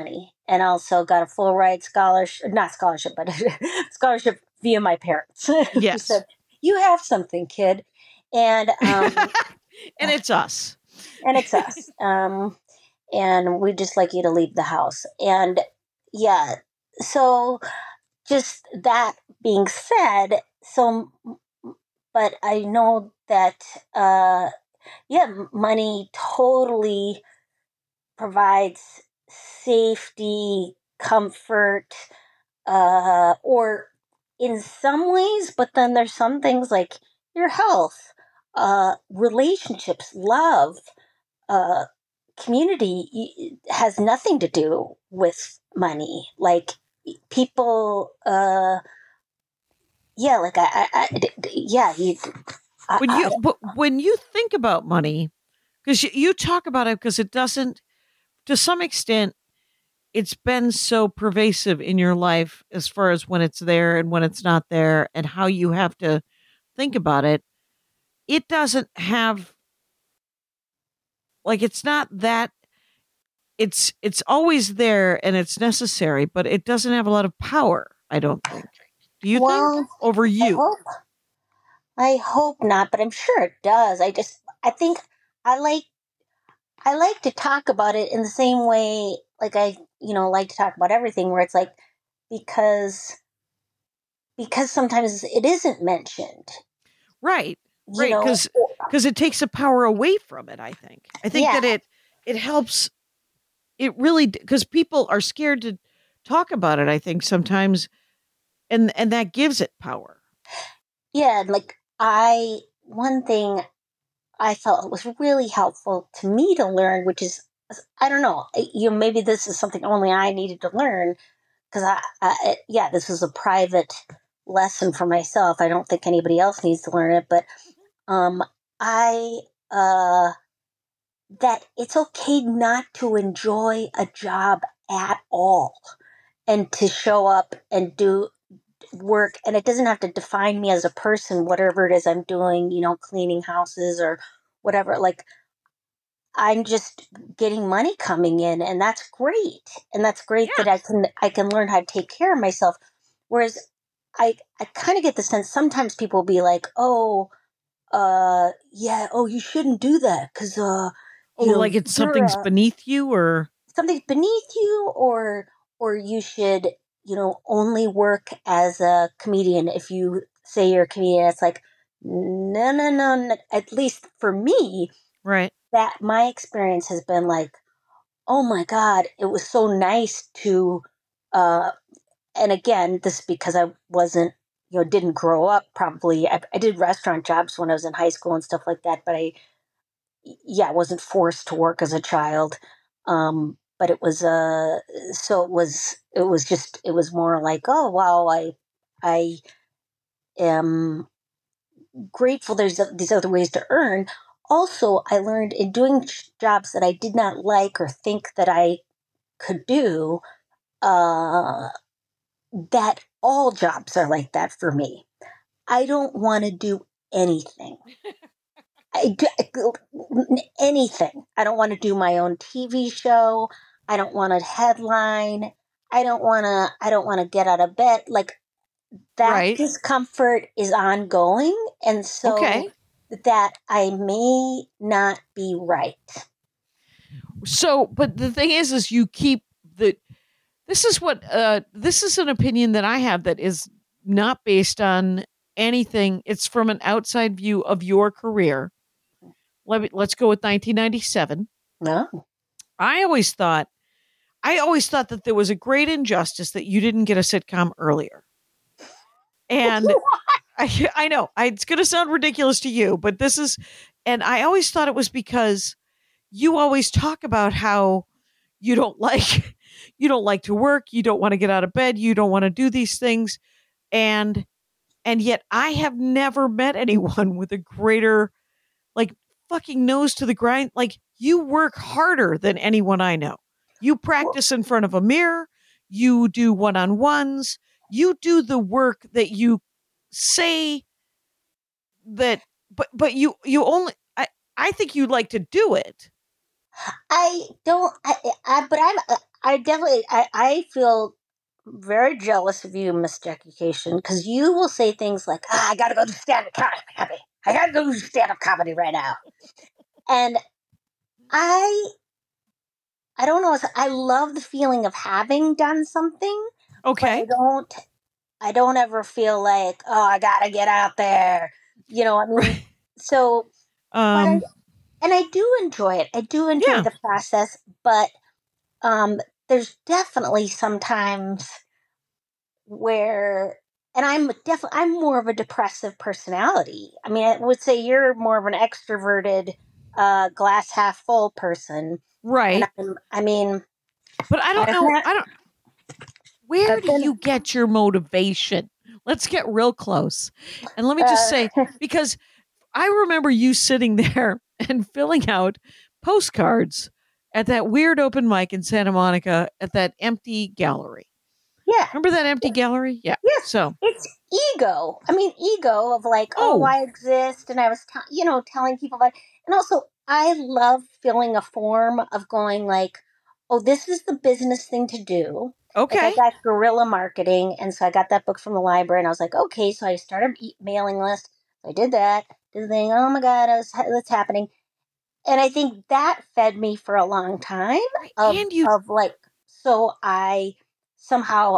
and also got a full ride scholarship, not scholarship, but scholarship via my parents. Who Yes. said, "You have something, kid," and um, And it's us. and it's us. Um, and we just like you to leave the house. And yeah, so just that being said, so but I know that uh, yeah, m- money totally provides safety, comfort, uh, or in some ways, but then there's some things like your health, uh, relationships, love, uh, community y- has nothing to do with money. Like people, uh, yeah, like I, I, I d- d- yeah, you, I, When I, you but when you think about money, because you, you talk about it because it doesn't, to some extent, it's been so pervasive in your life as far as when it's there and when it's not there and how you have to think about it. It doesn't have, like, it's not that, it's it's always there and it's necessary, but it doesn't have a lot of power, I don't think. Do you think? well, Over I you? hope, I hope not, but I'm sure it does. I just, I think I like, I like to talk about it in the same way, like I, you know, like to talk about everything, where it's like because because sometimes it isn't mentioned, Right. you Right. know. Because because it takes the power away from it, I think. I think Yeah, that it it helps, it really, because people are scared to talk about it, I think, sometimes, and and that gives it power. yeah, and, like I, one thing I felt was really helpful to me to learn, which is, I don't know, I- you know, maybe this is something only I needed to learn because I, I, yeah, this is a private lesson for myself. I don't think anybody else needs to learn it, but um, I, uh, that it's okay not to enjoy a job at all and to show up and do work, and it doesn't have to define me as a person, whatever it is I'm doing, you know, cleaning houses or whatever. Like I'm just getting money coming in, and that's great. And that's great that Yeah. I can I can learn how to take care of myself. Whereas I I kind of get the sense sometimes people will be like, "Oh, uh yeah, oh you shouldn't do that cuz uh Oh, you know, like it's you're something's uh, beneath you, or something's beneath you, or or you should, you know, only work as a comedian if you say you're a comedian." It's like, no, no, no, no. At least for me, right. that my experience has been like, oh my god, it was so nice to uh and again, this is because I wasn't, you know, didn't grow up probably. I, I did restaurant jobs when I was in high school and stuff like that, but I, yeah, I wasn't forced to work as a child. Um, but it was, uh, so it was, it was just, it was more like, oh, wow, I, I am grateful there's uh, these other ways to earn. Also, I learned in doing jobs that I did not like or think that I could do, uh, that all jobs are like that for me. I don't want to do anything. I do, anything. I don't want to do my own T V show. I don't want to headline. I don't want to. I don't want to get out of bed. Like that Right. discomfort is ongoing, and so Okay. that I may not be right. So, but the thing is, is you keep the, this is what, uh, this is an opinion that I have that is not based on anything. It's from an outside view of your career. Let me, let's go with nineteen ninety-seven. No. I always thought, I always thought that there was a great injustice that you didn't get a sitcom earlier. And I, I know I, it's going to sound ridiculous to you, but this is, and I always thought it was because you always talk about how you don't like, you don't like to work, you don't want to get out of bed, you don't want to do these things, and and yet I have never met anyone with a greater, like, fucking nose to the grind. Like, you work harder than anyone I know. You practice in front of a mirror, you do one-on-ones, you do the work that you say that, but but you you only, I I think you like to do it. I don't. I, I but I'm. I definitely, I, I feel very jealous of you, Miss Jackie Cation, because you will say things like, ah, I gotta go do stand-up comedy. I gotta go do stand-up comedy right now. And I, I don't know, I love the feeling of having done something, but I Okay. don't, I don't ever feel like, oh, I gotta get out there. You know, I mean, so, but I, Um, and I do enjoy it. I do enjoy yeah. the process, but um, there's definitely sometimes where, and I'm definitely, I'm more of a depressive personality. I mean, I would say you're more of an extroverted, uh, glass half full person. And Right. I'm, I mean, But I don't I've know. had, I don't. Where I've do been, you get your motivation? Let's get real close. And let me just uh, say, because I remember you sitting there and filling out postcards at that weird open mic in Santa Monica at that empty gallery. yeah. Remember that empty gallery? Yeah. Yes, So, it's ego. I mean, ego of like, oh, oh, I exist, and I was, t- you know, telling people about. And also, I love filling a form of going like, oh, this is the business thing to do. Like I okay. got guerrilla marketing, and so I got that book from the library, and I was like, okay, so I started e- mailing list. I did that, did the thing. Oh my god, I was, that's happening, and I think that fed me for a long time Right. of And you, of like, so I somehow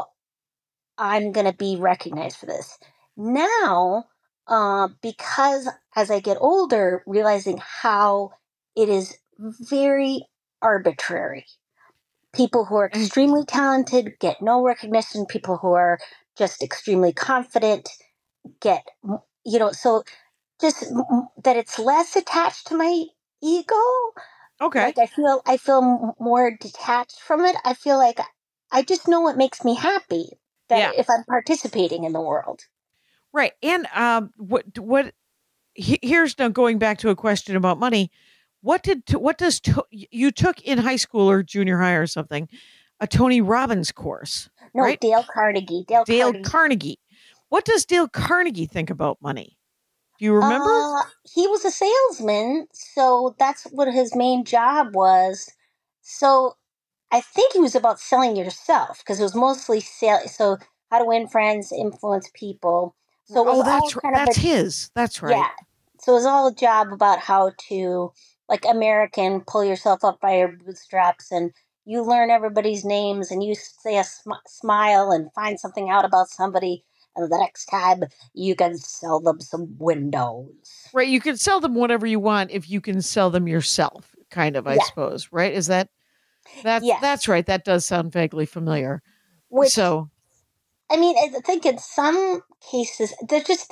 I'm going to be recognized for this. Now, uh, because as I get older, realizing how it is very arbitrary. People who are eh, extremely talented get no recognition. People who are just extremely confident get, you know, so just that it's less attached to my ego. okay. Like I feel, I feel more detached from it. I feel like I just know what makes me happy. That Yeah. if I'm participating in the world. Right. And um, what, what, he- here's now going back to a question about money. What did, what does, to, you took in high school or junior high or something, a Tony Robbins course, No, right? Dale Carnegie. Dale Dale Carnegie. Carnegie. What does Dale Carnegie think about money? Do you remember? Uh, he was a salesman, so that's what his main job was. So I think he was about selling yourself because it was mostly sale. So how to win friends, influence people. So it was Oh, all that's r- kind of that's a his. That's right. yeah. So it was all a job about how to, like American, pull yourself up by your bootstraps, and you learn everybody's names, and you say a sm- smile and find something out about somebody, and the next time you can sell them some windows. Right. You can sell them whatever you want if you can sell them yourself, kind of, I Yeah, suppose. Right? Is that that's that's yes. right. That does sound vaguely familiar. Which So, I mean, I think in some cases they're just,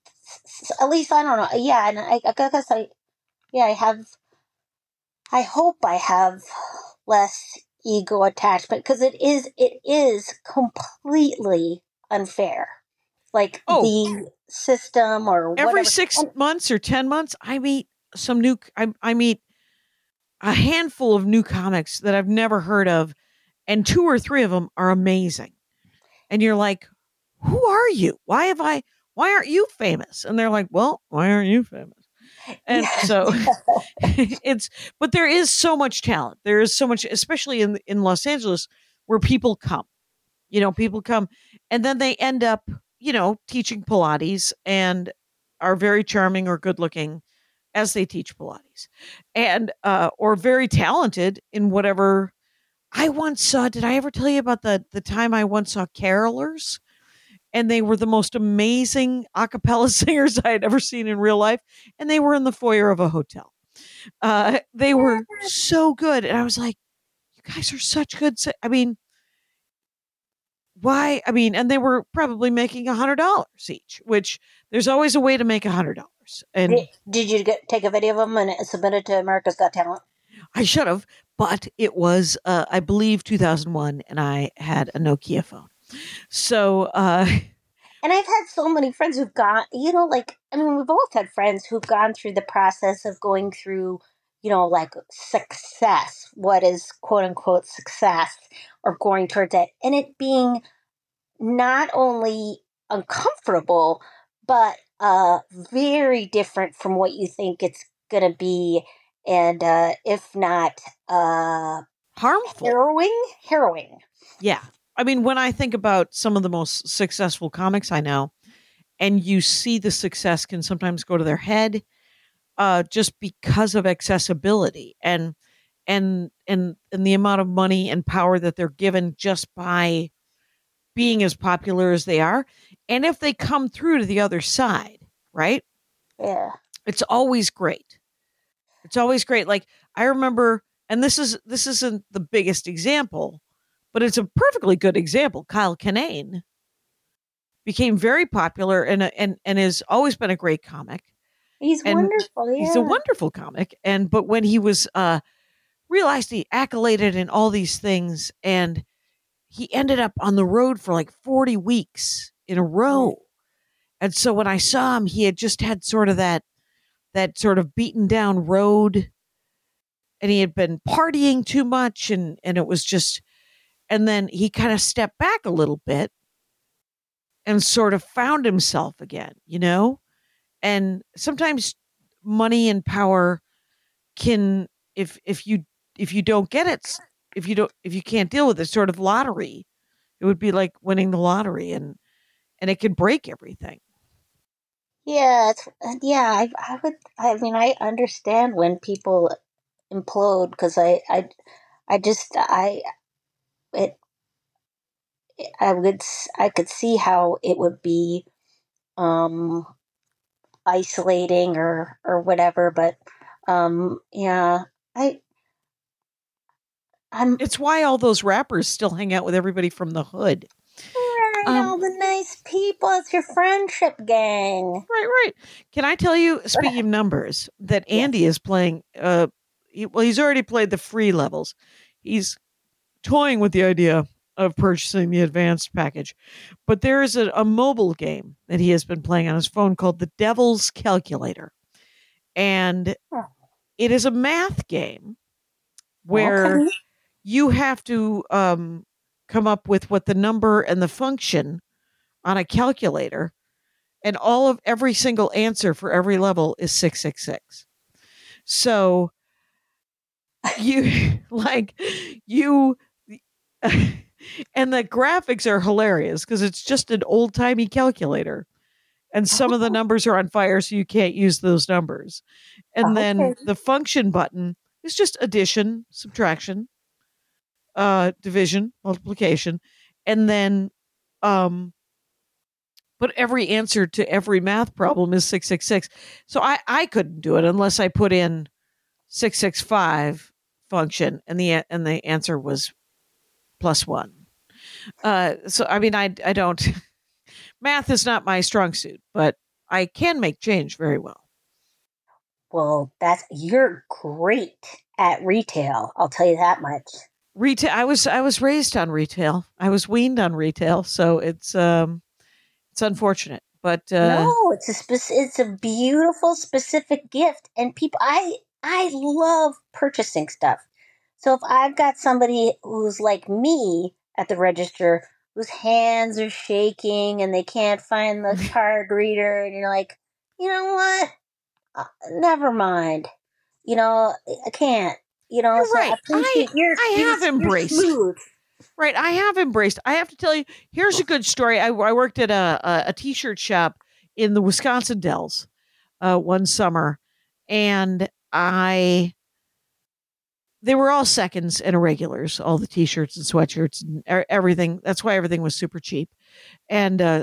at least I don't know. Yeah, and I, I guess I, yeah, I have. I hope I have less ego attachment because it is it is completely unfair, like oh, the system or every whatever. six And months or ten months, I meet some new. I, I meet a handful of new comics that I've never heard of, and two or three of them are amazing. And you're like, who are you? Why have I? Why aren't you famous? And they're like, well, why aren't you famous? And yeah, so it's, but there is so much talent. There is so much, especially in in Los Angeles, where people come. You know, people come, and then they end up, you know, teaching Pilates and are very charming or good looking as they teach Pilates, and uh, or very talented in whatever. I once saw. Did I ever tell you about the the time I once saw carolers? And they were the most amazing a cappella singers I had ever seen in real life. And they were in the foyer of a hotel. Uh, they were so good. And I was like, you guys are such good. Si-. I mean, why? I mean, and they were probably making a hundred dollars each, which there's always a way to make a hundred dollars. did, And did you get take a video of them and submit it to America's Got Talent? I should have, but it was, uh, I believe, two thousand one, and I had a Nokia phone. So, uh, And I've had so many friends who've gone, you know, like, I mean, we've both had friends who've gone through the process of going through, you know, like success, what is quote unquote success, or going towards it, and it being not only uncomfortable, but uh, very different from what you think it's going to be. And uh, if not, uh, harmful. Harrowing? Harrowing. Yeah. I mean, when I think about some of the most successful comics I know, and you see the success can sometimes go to their head, uh, just because of accessibility and and and and the amount of money and power that they're given just by being as popular as they are. And if they come through to the other side, right? Yeah. It's always great. It's always great. Like I remember, and this is this isn't the biggest example, but it's a perfectly good example. Kyle Kinane became very popular and and and has always been a great comic. He's And wonderful. Yeah. he's a wonderful comic. And but when he was uh realized he accoladed in all these things, and he ended up on the road for like forty weeks in a row. And so when I saw him, he had just had sort of that that sort of beaten down road, and he had been partying too much, and and it was just, and then he kind of stepped back a little bit and sort of found himself again, you know? And sometimes money and power can, if if you if you don't get it, if you don't if you can't deal with it, sort of lottery, it would be like winning the lottery, and and it can break everything. Yeah, it's, yeah. I, I would. I mean, I understand when people implode because I, I, I just, I, it, I would, I could see how it would be, um, isolating or or whatever. But, um, yeah, I, I'm It's why all those rappers still hang out with everybody from the hood. right. Um, all the nice people. It's your friendship gang. Right, right. Can I tell you, speaking of numbers, that Andy is playing, uh, he, well, he's already played the free levels. He's toying with the idea of purchasing the advanced package. But there is a, a mobile game that he has been playing on his phone called The Devil's Calculator. And Oh. it is a math game where Okay. you have to um, come up with what the number and the function on a calculator, and all of every single answer for every level is six six six. So you like you and the graphics are hilarious because it's just an old-timey calculator, and some of the numbers are on fire, so you can't use those numbers. And then Okay. the function button is just addition, subtraction, uh division, multiplication, and then um but every answer to every math problem is six six six. So I, I couldn't do it unless I put in six six five function, and the and the answer was plus one. Uh, so I mean, I I don't math is not my strong suit, but I can make change very well. Well, that's you're great at retail. I'll tell you that much. Retail. I was I was raised on retail. I was weaned on retail, so it's um it's unfortunate, but uh, No, it's a spec- it's a beautiful specific gift, and people I I love purchasing stuff. So if I've got somebody who's like me at the register, whose hands are shaking and they can't find the card reader, and you're like, you know what? Uh, never mind. You know, I can't. You know, you're so I right. I appreciate your. I you're, have you're embraced. smooth. Right, I have embraced. I have to tell you, here's a good story. I, I worked at a, a, a t-shirt shop in the Wisconsin Dells uh, one summer, and I they were all seconds and irregulars, all the t-shirts and sweatshirts and er- everything. That's why everything was super cheap. And uh,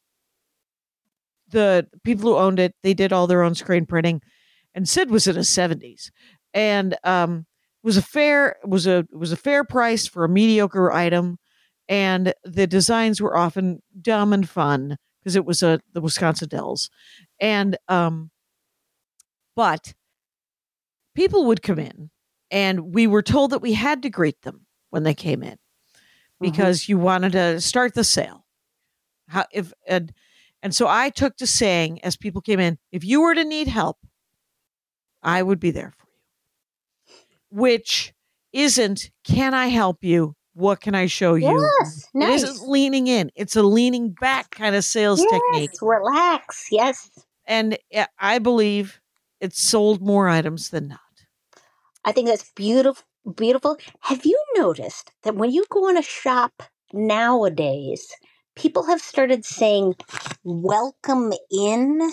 the people who owned it, they did all their own screen printing. And Sid was in his seventies, and um, was a fair was a was a fair price for a mediocre item, and the designs were often dumb and fun because it was a the Wisconsin Dells, and um, but people would come in, and we were told that we had to greet them when they came in because mm-hmm. you wanted to start the sale. How if and and so I took to saying as people came in, if you were to need help, I would be there for you. Which isn't, can I help you? What can I show you? Yes, nice. It isn't leaning in. It's a leaning back kind of sales yes, technique. Relax. Yes. And I believe it's sold more items than not. I think that's beautiful. beautiful. Have you noticed that when you go in a shop nowadays, people have started saying "welcome in"?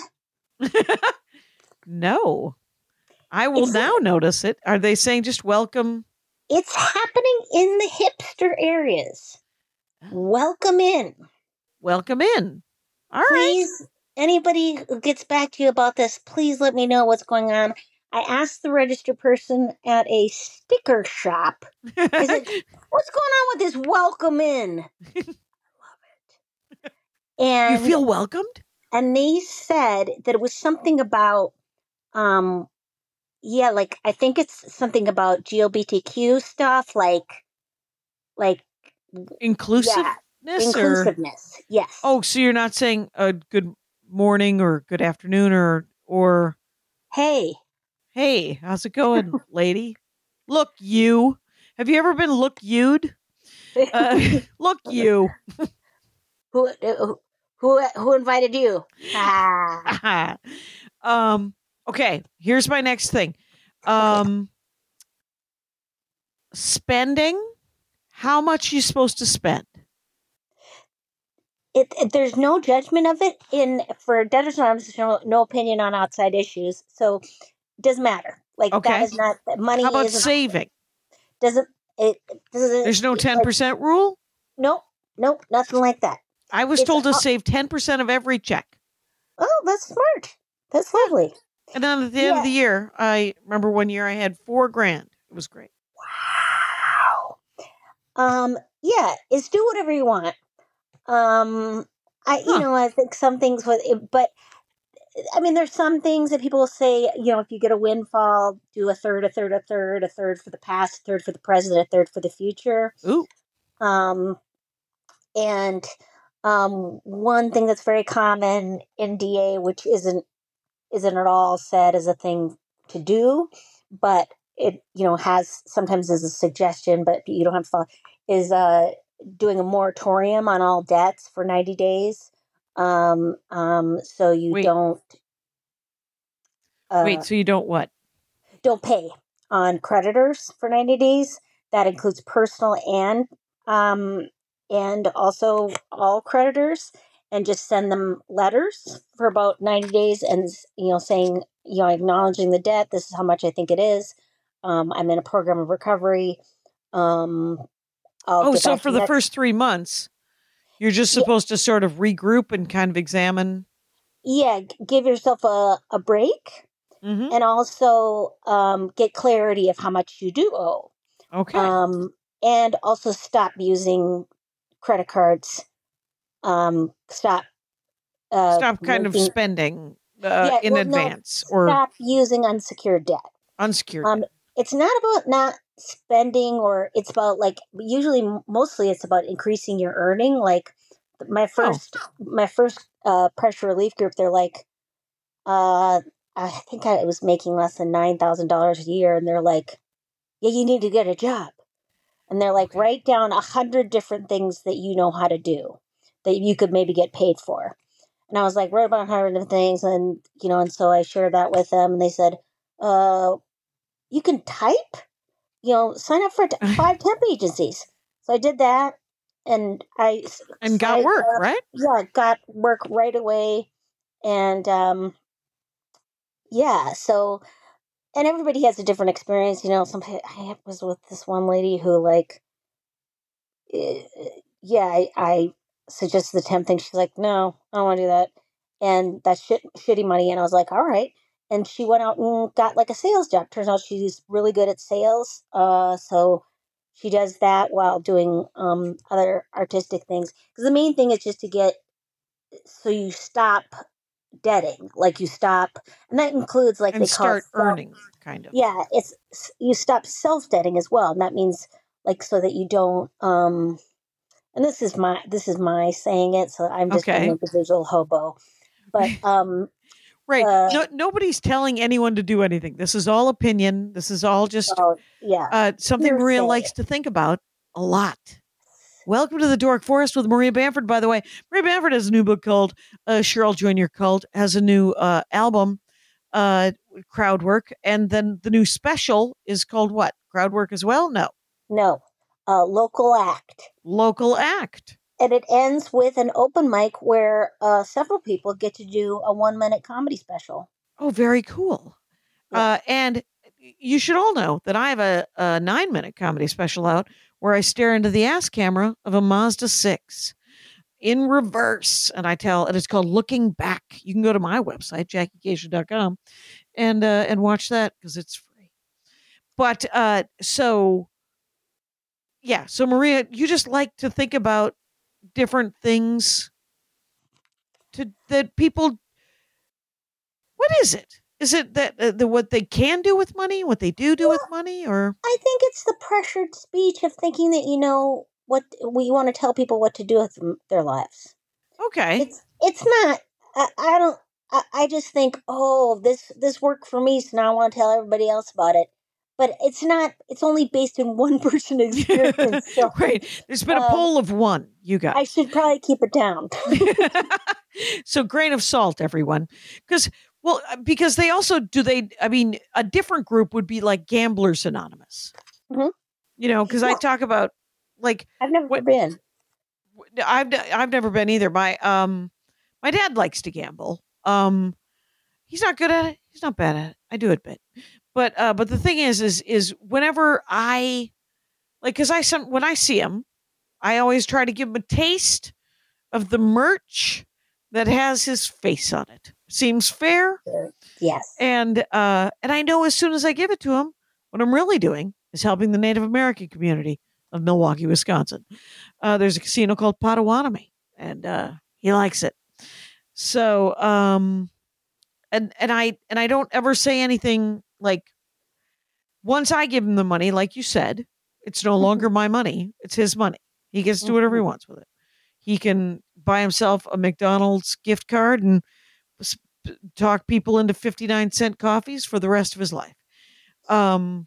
No. I will It's now notice it. Are they saying just welcome? it's happening in the hipster areas. Welcome in. Welcome in. All right. Please, anybody who gets back to you about this, please let me know what's going on. I asked the register person at a sticker shop. I said, "What's going on with this welcome in?" I love it. You And feel welcomed? and they said that it was something about um yeah, like I think it's something about G L B T Q stuff, like like Inclusiveness yeah, or inclusiveness. Yes. oh, so you're not saying a good morning or good afternoon or or Hey. hey, how's it going, lady? Look, you. Have you ever been look you'd? Uh, look, you. who who who who invited you? Ah. um. Okay. Here's my next thing. Um. Spending. How much you supposed to spend? It, it there's no judgment of it in for debtors anonymous. There's no, no opinion on outside issues, so it doesn't matter. Like Okay. that is not money. How about isn't saving? doesn't it doesn't There's no ten like, percent rule. nope, nope, nothing like that. I was It's told to uh, save ten percent of every check. oh, that's smart. That's lovely. And then at the end Yeah. of the year, I remember one year I had four grand. It was great. Wow. Um. Yeah. It's do whatever you want. Um. I you Huh. know I think some things with it, but I mean there's some things that people say. You know, if you get a windfall, do a third, a third, a third, a third for the past, a third for the present, a third for the future. Ooh. Um. And um, one thing that's very common in D A, which isn't isn't at all said as a thing to do, but it you know has sometimes as a suggestion, but you don't have to follow, is uh, doing a moratorium on all debts for ninety days. Um, um, so you Wait. don't uh, Wait, so you don't what? don't pay on creditors for ninety days. That includes personal and um, and also all creditors, and just send them letters for about ninety days, and you know saying you know acknowledging the debt. This is how much I think it is. Um, I'm in a program of recovery. Um, I'll Oh, get so back to for you the next- first three months, you're just Yeah. supposed to sort of regroup and kind of examine. yeah, g- give yourself a, a break, Mm-hmm. and also um, get clarity of how much you do owe. Okay. Um, and also stop using credit cards. Um, stop. Uh, Stop kind of making, spending uh, yeah, in well, no, advance or stop using unsecured debt. unsecured. Um, debt. it's not about not spending, or it's about like usually mostly it's about increasing your earning. Like my first my first uh, pressure relief group, they're like, uh, I think I was making less than nine thousand dollars a year, and they're like, yeah, you need to get a job. And they're like, Okay. write down a hundred different things that you know how to do that you could maybe get paid for. And I was like, write about a hundred different things, and you know, and so I shared that with them, and they said, uh, you can type, you know, sign up for t- five temp agencies. So I did that, and I And got I, work, uh, right? Yeah, got work right away, and um, yeah, so and everybody has a different experience, you know. Some I was with this one lady who like. eh, yeah, I, I suggested the temp thing. She's like, no, I don't want to do that. And that's shit, shitty money. And I was like, all right. And she went out and got like a sales job. Turns out she's really good at sales. Uh, so she does that while doing um, other artistic things. Because the main thing is just to get, so you stop debting. Like you stop, and that includes like And they call start it self- earning, kind of. Yeah, it's you stop self debting as well. And that means like so that you don't um and this is my this is my saying it, so I'm just Okay. an individual hobo. But um, Right. uh, No, nobody's telling anyone to do anything. This is all opinion. This is all just oh, yeah, uh, something Maria hearsay. likes to think about a lot. Welcome to the Dork Forest with Maria Bamford, by the way. Maria Bamford has a new book called uh, Cheryl Join Your Cult, has a new uh, album, uh, Crowd Work, and then the new special is called what? crowd work as well? No. No, uh, local act. Local act. And it ends with an open mic where uh, several people get to do a one minute comedy special. Oh, very cool. Yeah. Uh, and you should all know that I have a, a nine minute comedy special out where I stare into the ass camera of a Mazda six in reverse. And I tell, and it's called Looking Back. You can go to my website, jackie cation dot com, and, uh, and watch that because it's free. But uh, so, yeah. So, Maria, you just like to think about different things to that people. What is it? Is it that uh, the what they can do with money, what they do do well, with money, or I think it's the pressured speech of thinking that you know what we want to tell people what to do with them, their lives. Okay, it's it's not. I, I don't. I, I just think, oh, this this worked for me, so now I want to tell everybody else about it. But it's not. It's only based in one person's experience. So, right. There's been a um, poll of one. You guys. I should probably keep it down. So grain of salt, everyone, because. Well, because they also do they, I mean, a different group would be like Gamblers Anonymous, mm-hmm. you know, because yeah. I talk about like. I've never what, been. I've, I've never been either. My, um, my dad likes to gamble. Um, he's not good at it. He's not bad at it. I do admit. But, uh, but the thing is, is, is whenever I like, cause I, some, when I see him, I always try to give him a taste of the merch that has his face on it. Seems fair? Yes. And uh, and I know as soon as I give it to him, what I'm really doing is helping the Native American community of Milwaukee, Wisconsin. Uh, there's a casino called Potawatomi, and uh, he likes it. So, um, and and I and I don't ever say anything like. Once I give him the money, like you said, it's no longer my money; it's his money. He gets to do whatever he wants with it. He can buy himself a McDonald's gift card and talk people into fifty-nine cent coffees for the rest of his life. Um,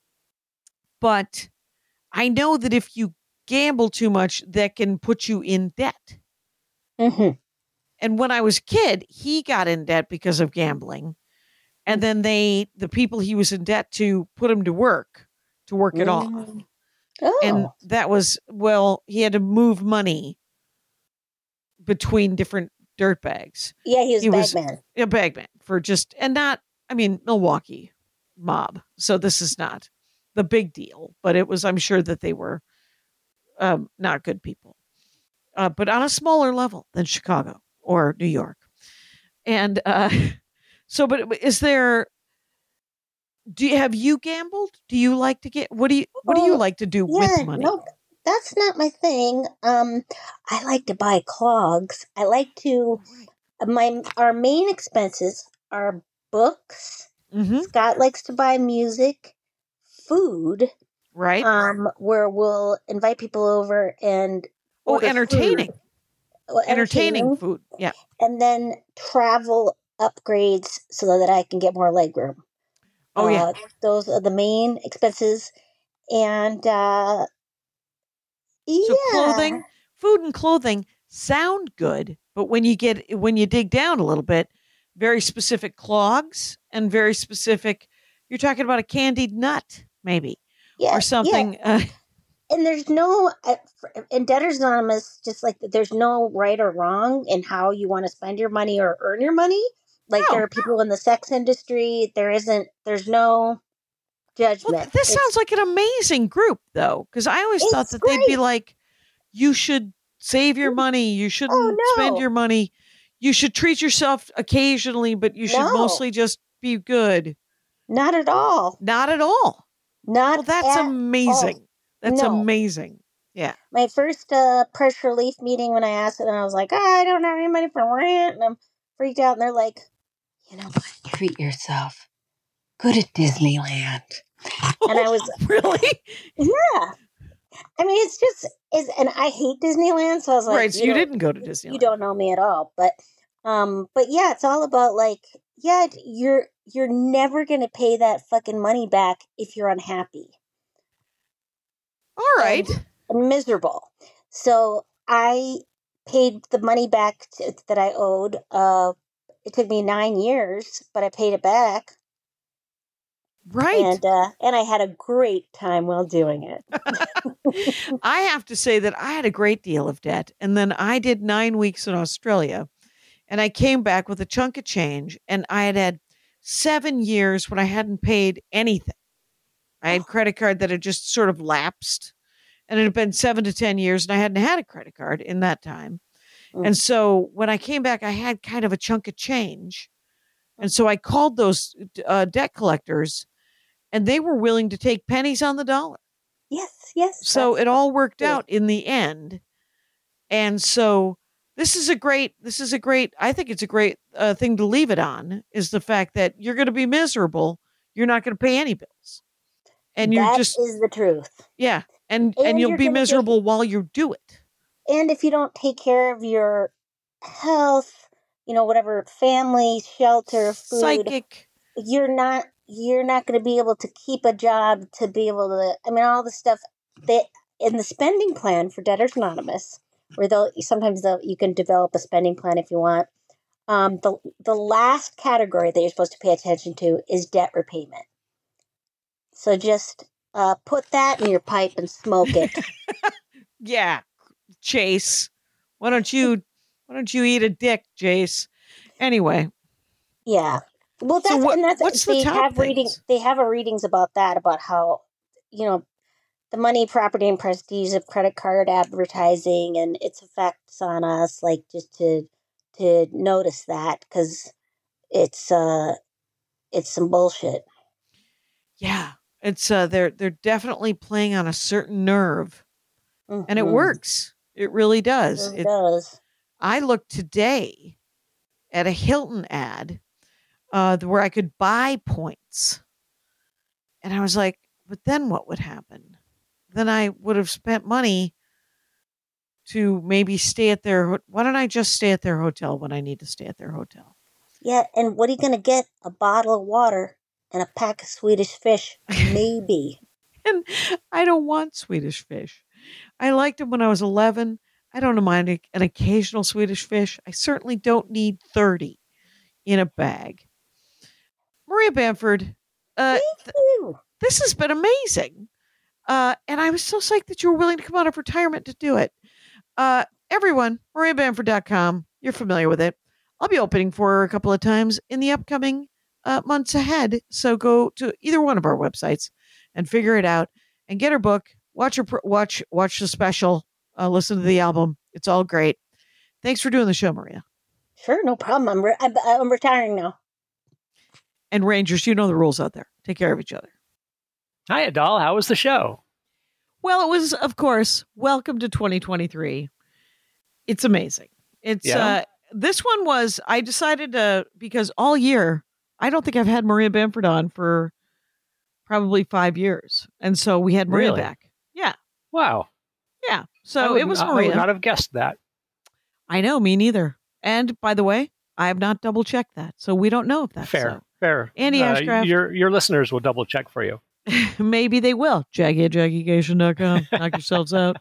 but I know that if you gamble too much, that can put you in debt. Mm-hmm. And when I was a kid, he got in debt because of gambling. And then they, the people he was in debt to, put him to work, to work it mm-hmm. off. Oh. And that was, well, he had to move money between different dirt bags. Yeah, he was he a bag was man. A bag man for just, and not, I mean, Milwaukee mob. So this is not the big deal, but it was, I'm sure that they were um, not good people, uh, but on a smaller level than Chicago or New York. And uh, so, but is there, do you, have you gambled? Do you like to get, what do you, what do you like to do yeah, with money? No, that's not my thing. Um, I like to buy clogs. I like to, my, our main expenses are books. Mm-hmm. Scott likes to buy music, food. Right. Um, where we'll invite people over and oh, entertaining. Food. Well, entertaining, entertaining food. Yeah. And then travel upgrades so that I can get more legroom. Oh, uh, yeah. Those are the main expenses. And, uh, yeah. So clothing, food and clothing sound good, but when you get, when you dig down a little bit, very specific clogs and very specific, you're talking about a candied nut, maybe, yeah, or something. Yeah. Uh, and there's no, in Debtors Anonymous, just like there's no right or wrong in how you want to spend your money or earn your money. Like no. there are people in the sex industry. There isn't, there's no judgment. Well, this it's, sounds like an amazing group, though, because I always thought that great. they'd be like, you should save your money. You shouldn't oh, no. spend your money. You should treat yourself occasionally, but you should no. mostly just be good. Not at all. Not at all. Not well, that's at amazing. all. That's no. amazing. Yeah. My first uh, press relief meeting when I asked it, and I was like, oh, I don't have any money for rent. And I'm freaked out. And they're like, you know what? Treat yourself. Go to Disneyland. And I was really? Yeah. I mean, it's just, is, and I hate Disneyland. So I was like, right. So you, you didn't go to Disneyland. You don't know me at all. But, um, but yeah, it's all about like, yeah, you're, you're never going to pay that fucking money back if you're unhappy. All right. And, and miserable. So I paid the money back to, that I owed. Uh, it took me nine years, but I paid it back. Right. And uh, and I had a great time while doing it. I have to say that I had a great deal of debt. And then I did nine weeks in Australia and I came back with a chunk of change. And I had had seven years when I hadn't paid anything. I had credit card that had just sort of lapsed. And it had been seven to ten years and I hadn't had a credit card in that time. Mm. And so when I came back, I had kind of a chunk of change. And so I called those uh, debt collectors and they were willing to take pennies on the dollar. Yes, yes. So it all worked true. out in the end. And so this is a great, this is a great, I think it's a great uh, thing to leave it on, is the fact that you're going to be miserable. You're not going to pay any bills. And you're That just, is the truth. yeah. And, And and you'll you're be gonna miserable while you do it. And if you don't take care of your health, you know, whatever, family, shelter, food, Psychic. you're not you're not going to be able to keep a job to be able to. I mean, all the stuff that in the spending plan for Debtors Anonymous, where they'll sometimes they'll, you can develop a spending plan if you want. Um, the the last category that you're supposed to pay attention to is debt repayment. So just uh, put that in your pipe and smoke it. Yeah, Chase. Why don't you why don't you eat a dick, Jace? Anyway. Yeah. Well, that's, So what- and that's, what's the they top have reading, things? they have a readings about that, about how, you know, the money, property, and prestige of credit card advertising and its effects on us, like just to, to notice that, because it's, uh, it's some bullshit. Yeah. It's uh they're they're definitely playing on a certain nerve. And it Mhm. works. It really does. It It, does. I looked today at a Hilton ad uh, where I could buy points. And I was like, but then what would happen? Then I would have spent money to maybe stay at their, ho- why don't I just stay at their hotel when I need to stay at their hotel? Yeah, and what are you going to get? A bottle of water and a pack of Swedish fish? Maybe. And I don't want Swedish fish. I liked them when I was eleven. I don't mind a- an occasional Swedish fish. I certainly don't need thirty in a bag. Maria Bamford, uh, th- Ew. this has been amazing. Uh, and I was so psyched that you were willing to come out of retirement to do it. Uh, everyone, maria bamford dot com. You're familiar with it. I'll be opening for her a couple of times in the upcoming uh, months ahead. So go to either one of our websites and figure it out and get her book. Watch her, pr- watch, watch the special. Uh, listen to the album. It's all great. Thanks for doing the show, Maria. Sure, no problem. I'm, re- I'm, I'm retiring now. And Rangers, you know the rules out there. Take care of each other. Hi, Adal. How was the show? Well, it was, of course, welcome to twenty twenty-three. It's amazing. It's Yeah. uh, this one was, I decided to, because all year, I don't think I've had Maria Bamford on for probably five years. And so we had Maria Really? back. Yeah. Wow. Yeah. I So would it was not- I Maria. would not have guessed that. I know, me neither. And by the way, I have not double checked that. So we don't know if that's Fair. so. Fair. Andy Uh, Ashcraft. Your, your listeners will double check for you. Maybe they will. Jackie at jackie cation dot com. Knock yourselves out.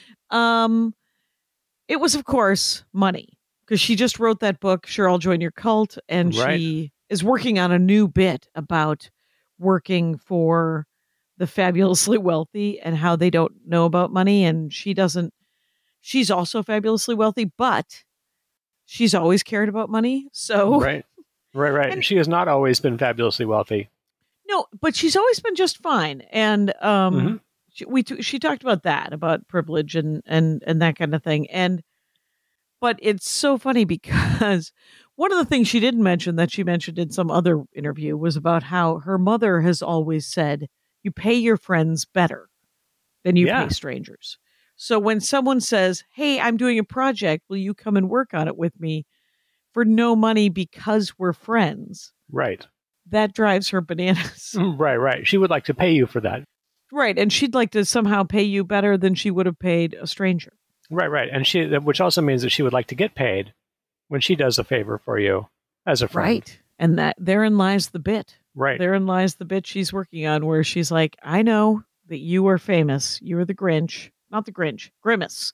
Um, it was, of course, money, because she just wrote that book, Sure, I'll Join Your Cult, and Right. she is working on a new bit about working for the fabulously wealthy and how they don't know about money. And she doesn't, she's also fabulously wealthy, but she's always cared about money. So, Right. Right, right. And- she has not always been fabulously wealthy. no, but she's always been just fine. And um, Mhm. she, we t- she talked about that, about privilege and and and that kind of thing. And but it's so funny because one of the things she didn't mention that she mentioned in some other interview was about how her mother has always said, "You pay your friends better than you Yeah. pay strangers." So when someone says, "Hey, I'm doing a project, will you come and work on it with me for no money because we're friends?" Right. That drives her bananas. Right, right. She would like to pay you for that. Right. And she'd like to somehow pay you better than she would have paid a stranger. Right, right. And she, which also means that she would like to get paid when she does a favor for you as a friend. Right. And that therein lies the bit. Right. Therein lies the bit she's working on, where she's like, I know that you are famous. You are the Grinch, not the Grinch, Grimace.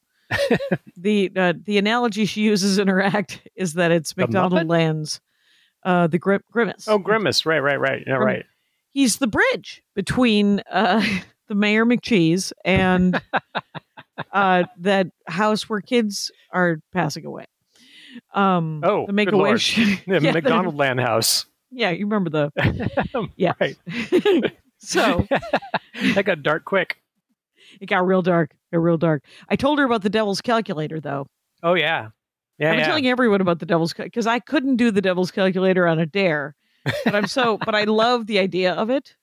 the uh, the analogy she uses in her act is that it's The McDonald Muppet? Land's uh, the Grim- Grimace. Oh, Grimace. Right, right, right. Yeah, Grim- right. he's the bridge between uh, the Mayor McCheese and uh, that house where kids are passing away. Um, Oh, the Make-A-Wish. The Yeah, McDonald Land House. Yeah, you remember the... Yeah. Right. So... That got dark quick. It got real dark. It got real dark. I told her about the Devil's Calculator, though. Oh, yeah. Yeah, I'm yeah. telling everyone about the Devil's because I couldn't do the Devil's Calculator on a dare, but I'm so. But I love the idea of it.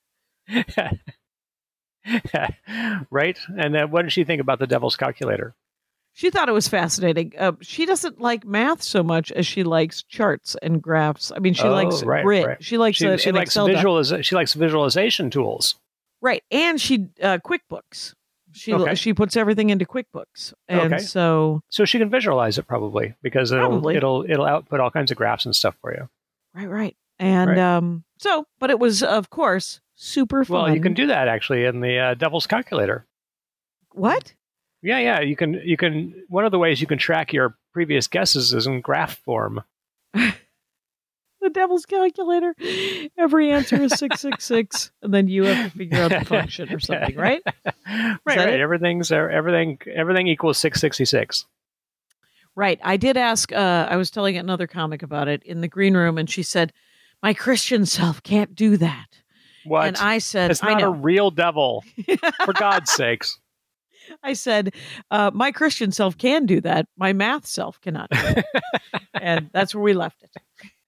Right. And uh, what did she think about the Devil's Calculator? She thought it was fascinating. Uh, she doesn't like math so much as she likes charts and graphs. I mean, she Oh, likes right, grid. right. She likes She, a, she an likes Excel doc- visualiz- She likes visualization tools. right, and she uh, QuickBooks. She Okay. she puts everything into QuickBooks, and Okay. so So she can visualize it probably because it'll Probably. it'll it'll output all kinds of graphs and stuff for you. right, right, and Right. um, so, but it was of course super fun. Well, you can do that actually in the uh, Devil's Calculator. what? Yeah, yeah. You can you can. One of the ways you can track your previous guesses is in graph form. The Devil's Calculator. Every answer is six six six, and then you have to figure out the function or something, right? right, that right. it? Everything's everything everything equals six sixty six. Right. I did ask. Uh, I was telling another comic about it in the green room, and she said, "My Christian self can't do that." What? And I said, It's "I not a know." real devil, for God's sakes. I said, uh, "My Christian self can do that. My math self cannot do it." And that's where we left it.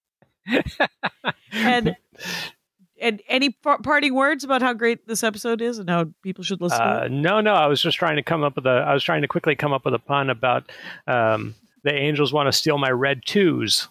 and and any par- parting words about how great this episode is and how people should listen to Uh, it? no, no. I was just trying to come up with a. I was trying to quickly come up with a pun about um, the angels want to steal my red twos.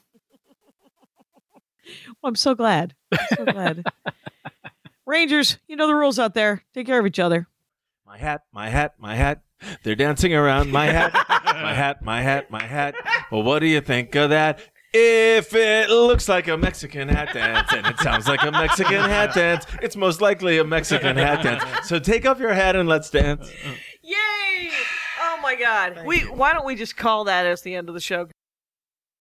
Well, I'm so glad. I'm so glad. Rangers, you know the rules out there. Take care of each other. My hat, my hat, my hat. They're dancing around my hat, my hat, my hat, my hat. Well, what do you think of that? If it looks like a Mexican hat dance and it sounds like a Mexican hat dance, it's most likely a Mexican hat dance. So take off your hat and let's dance. Yay! Oh my God. We why don't we just call that as the end of the show?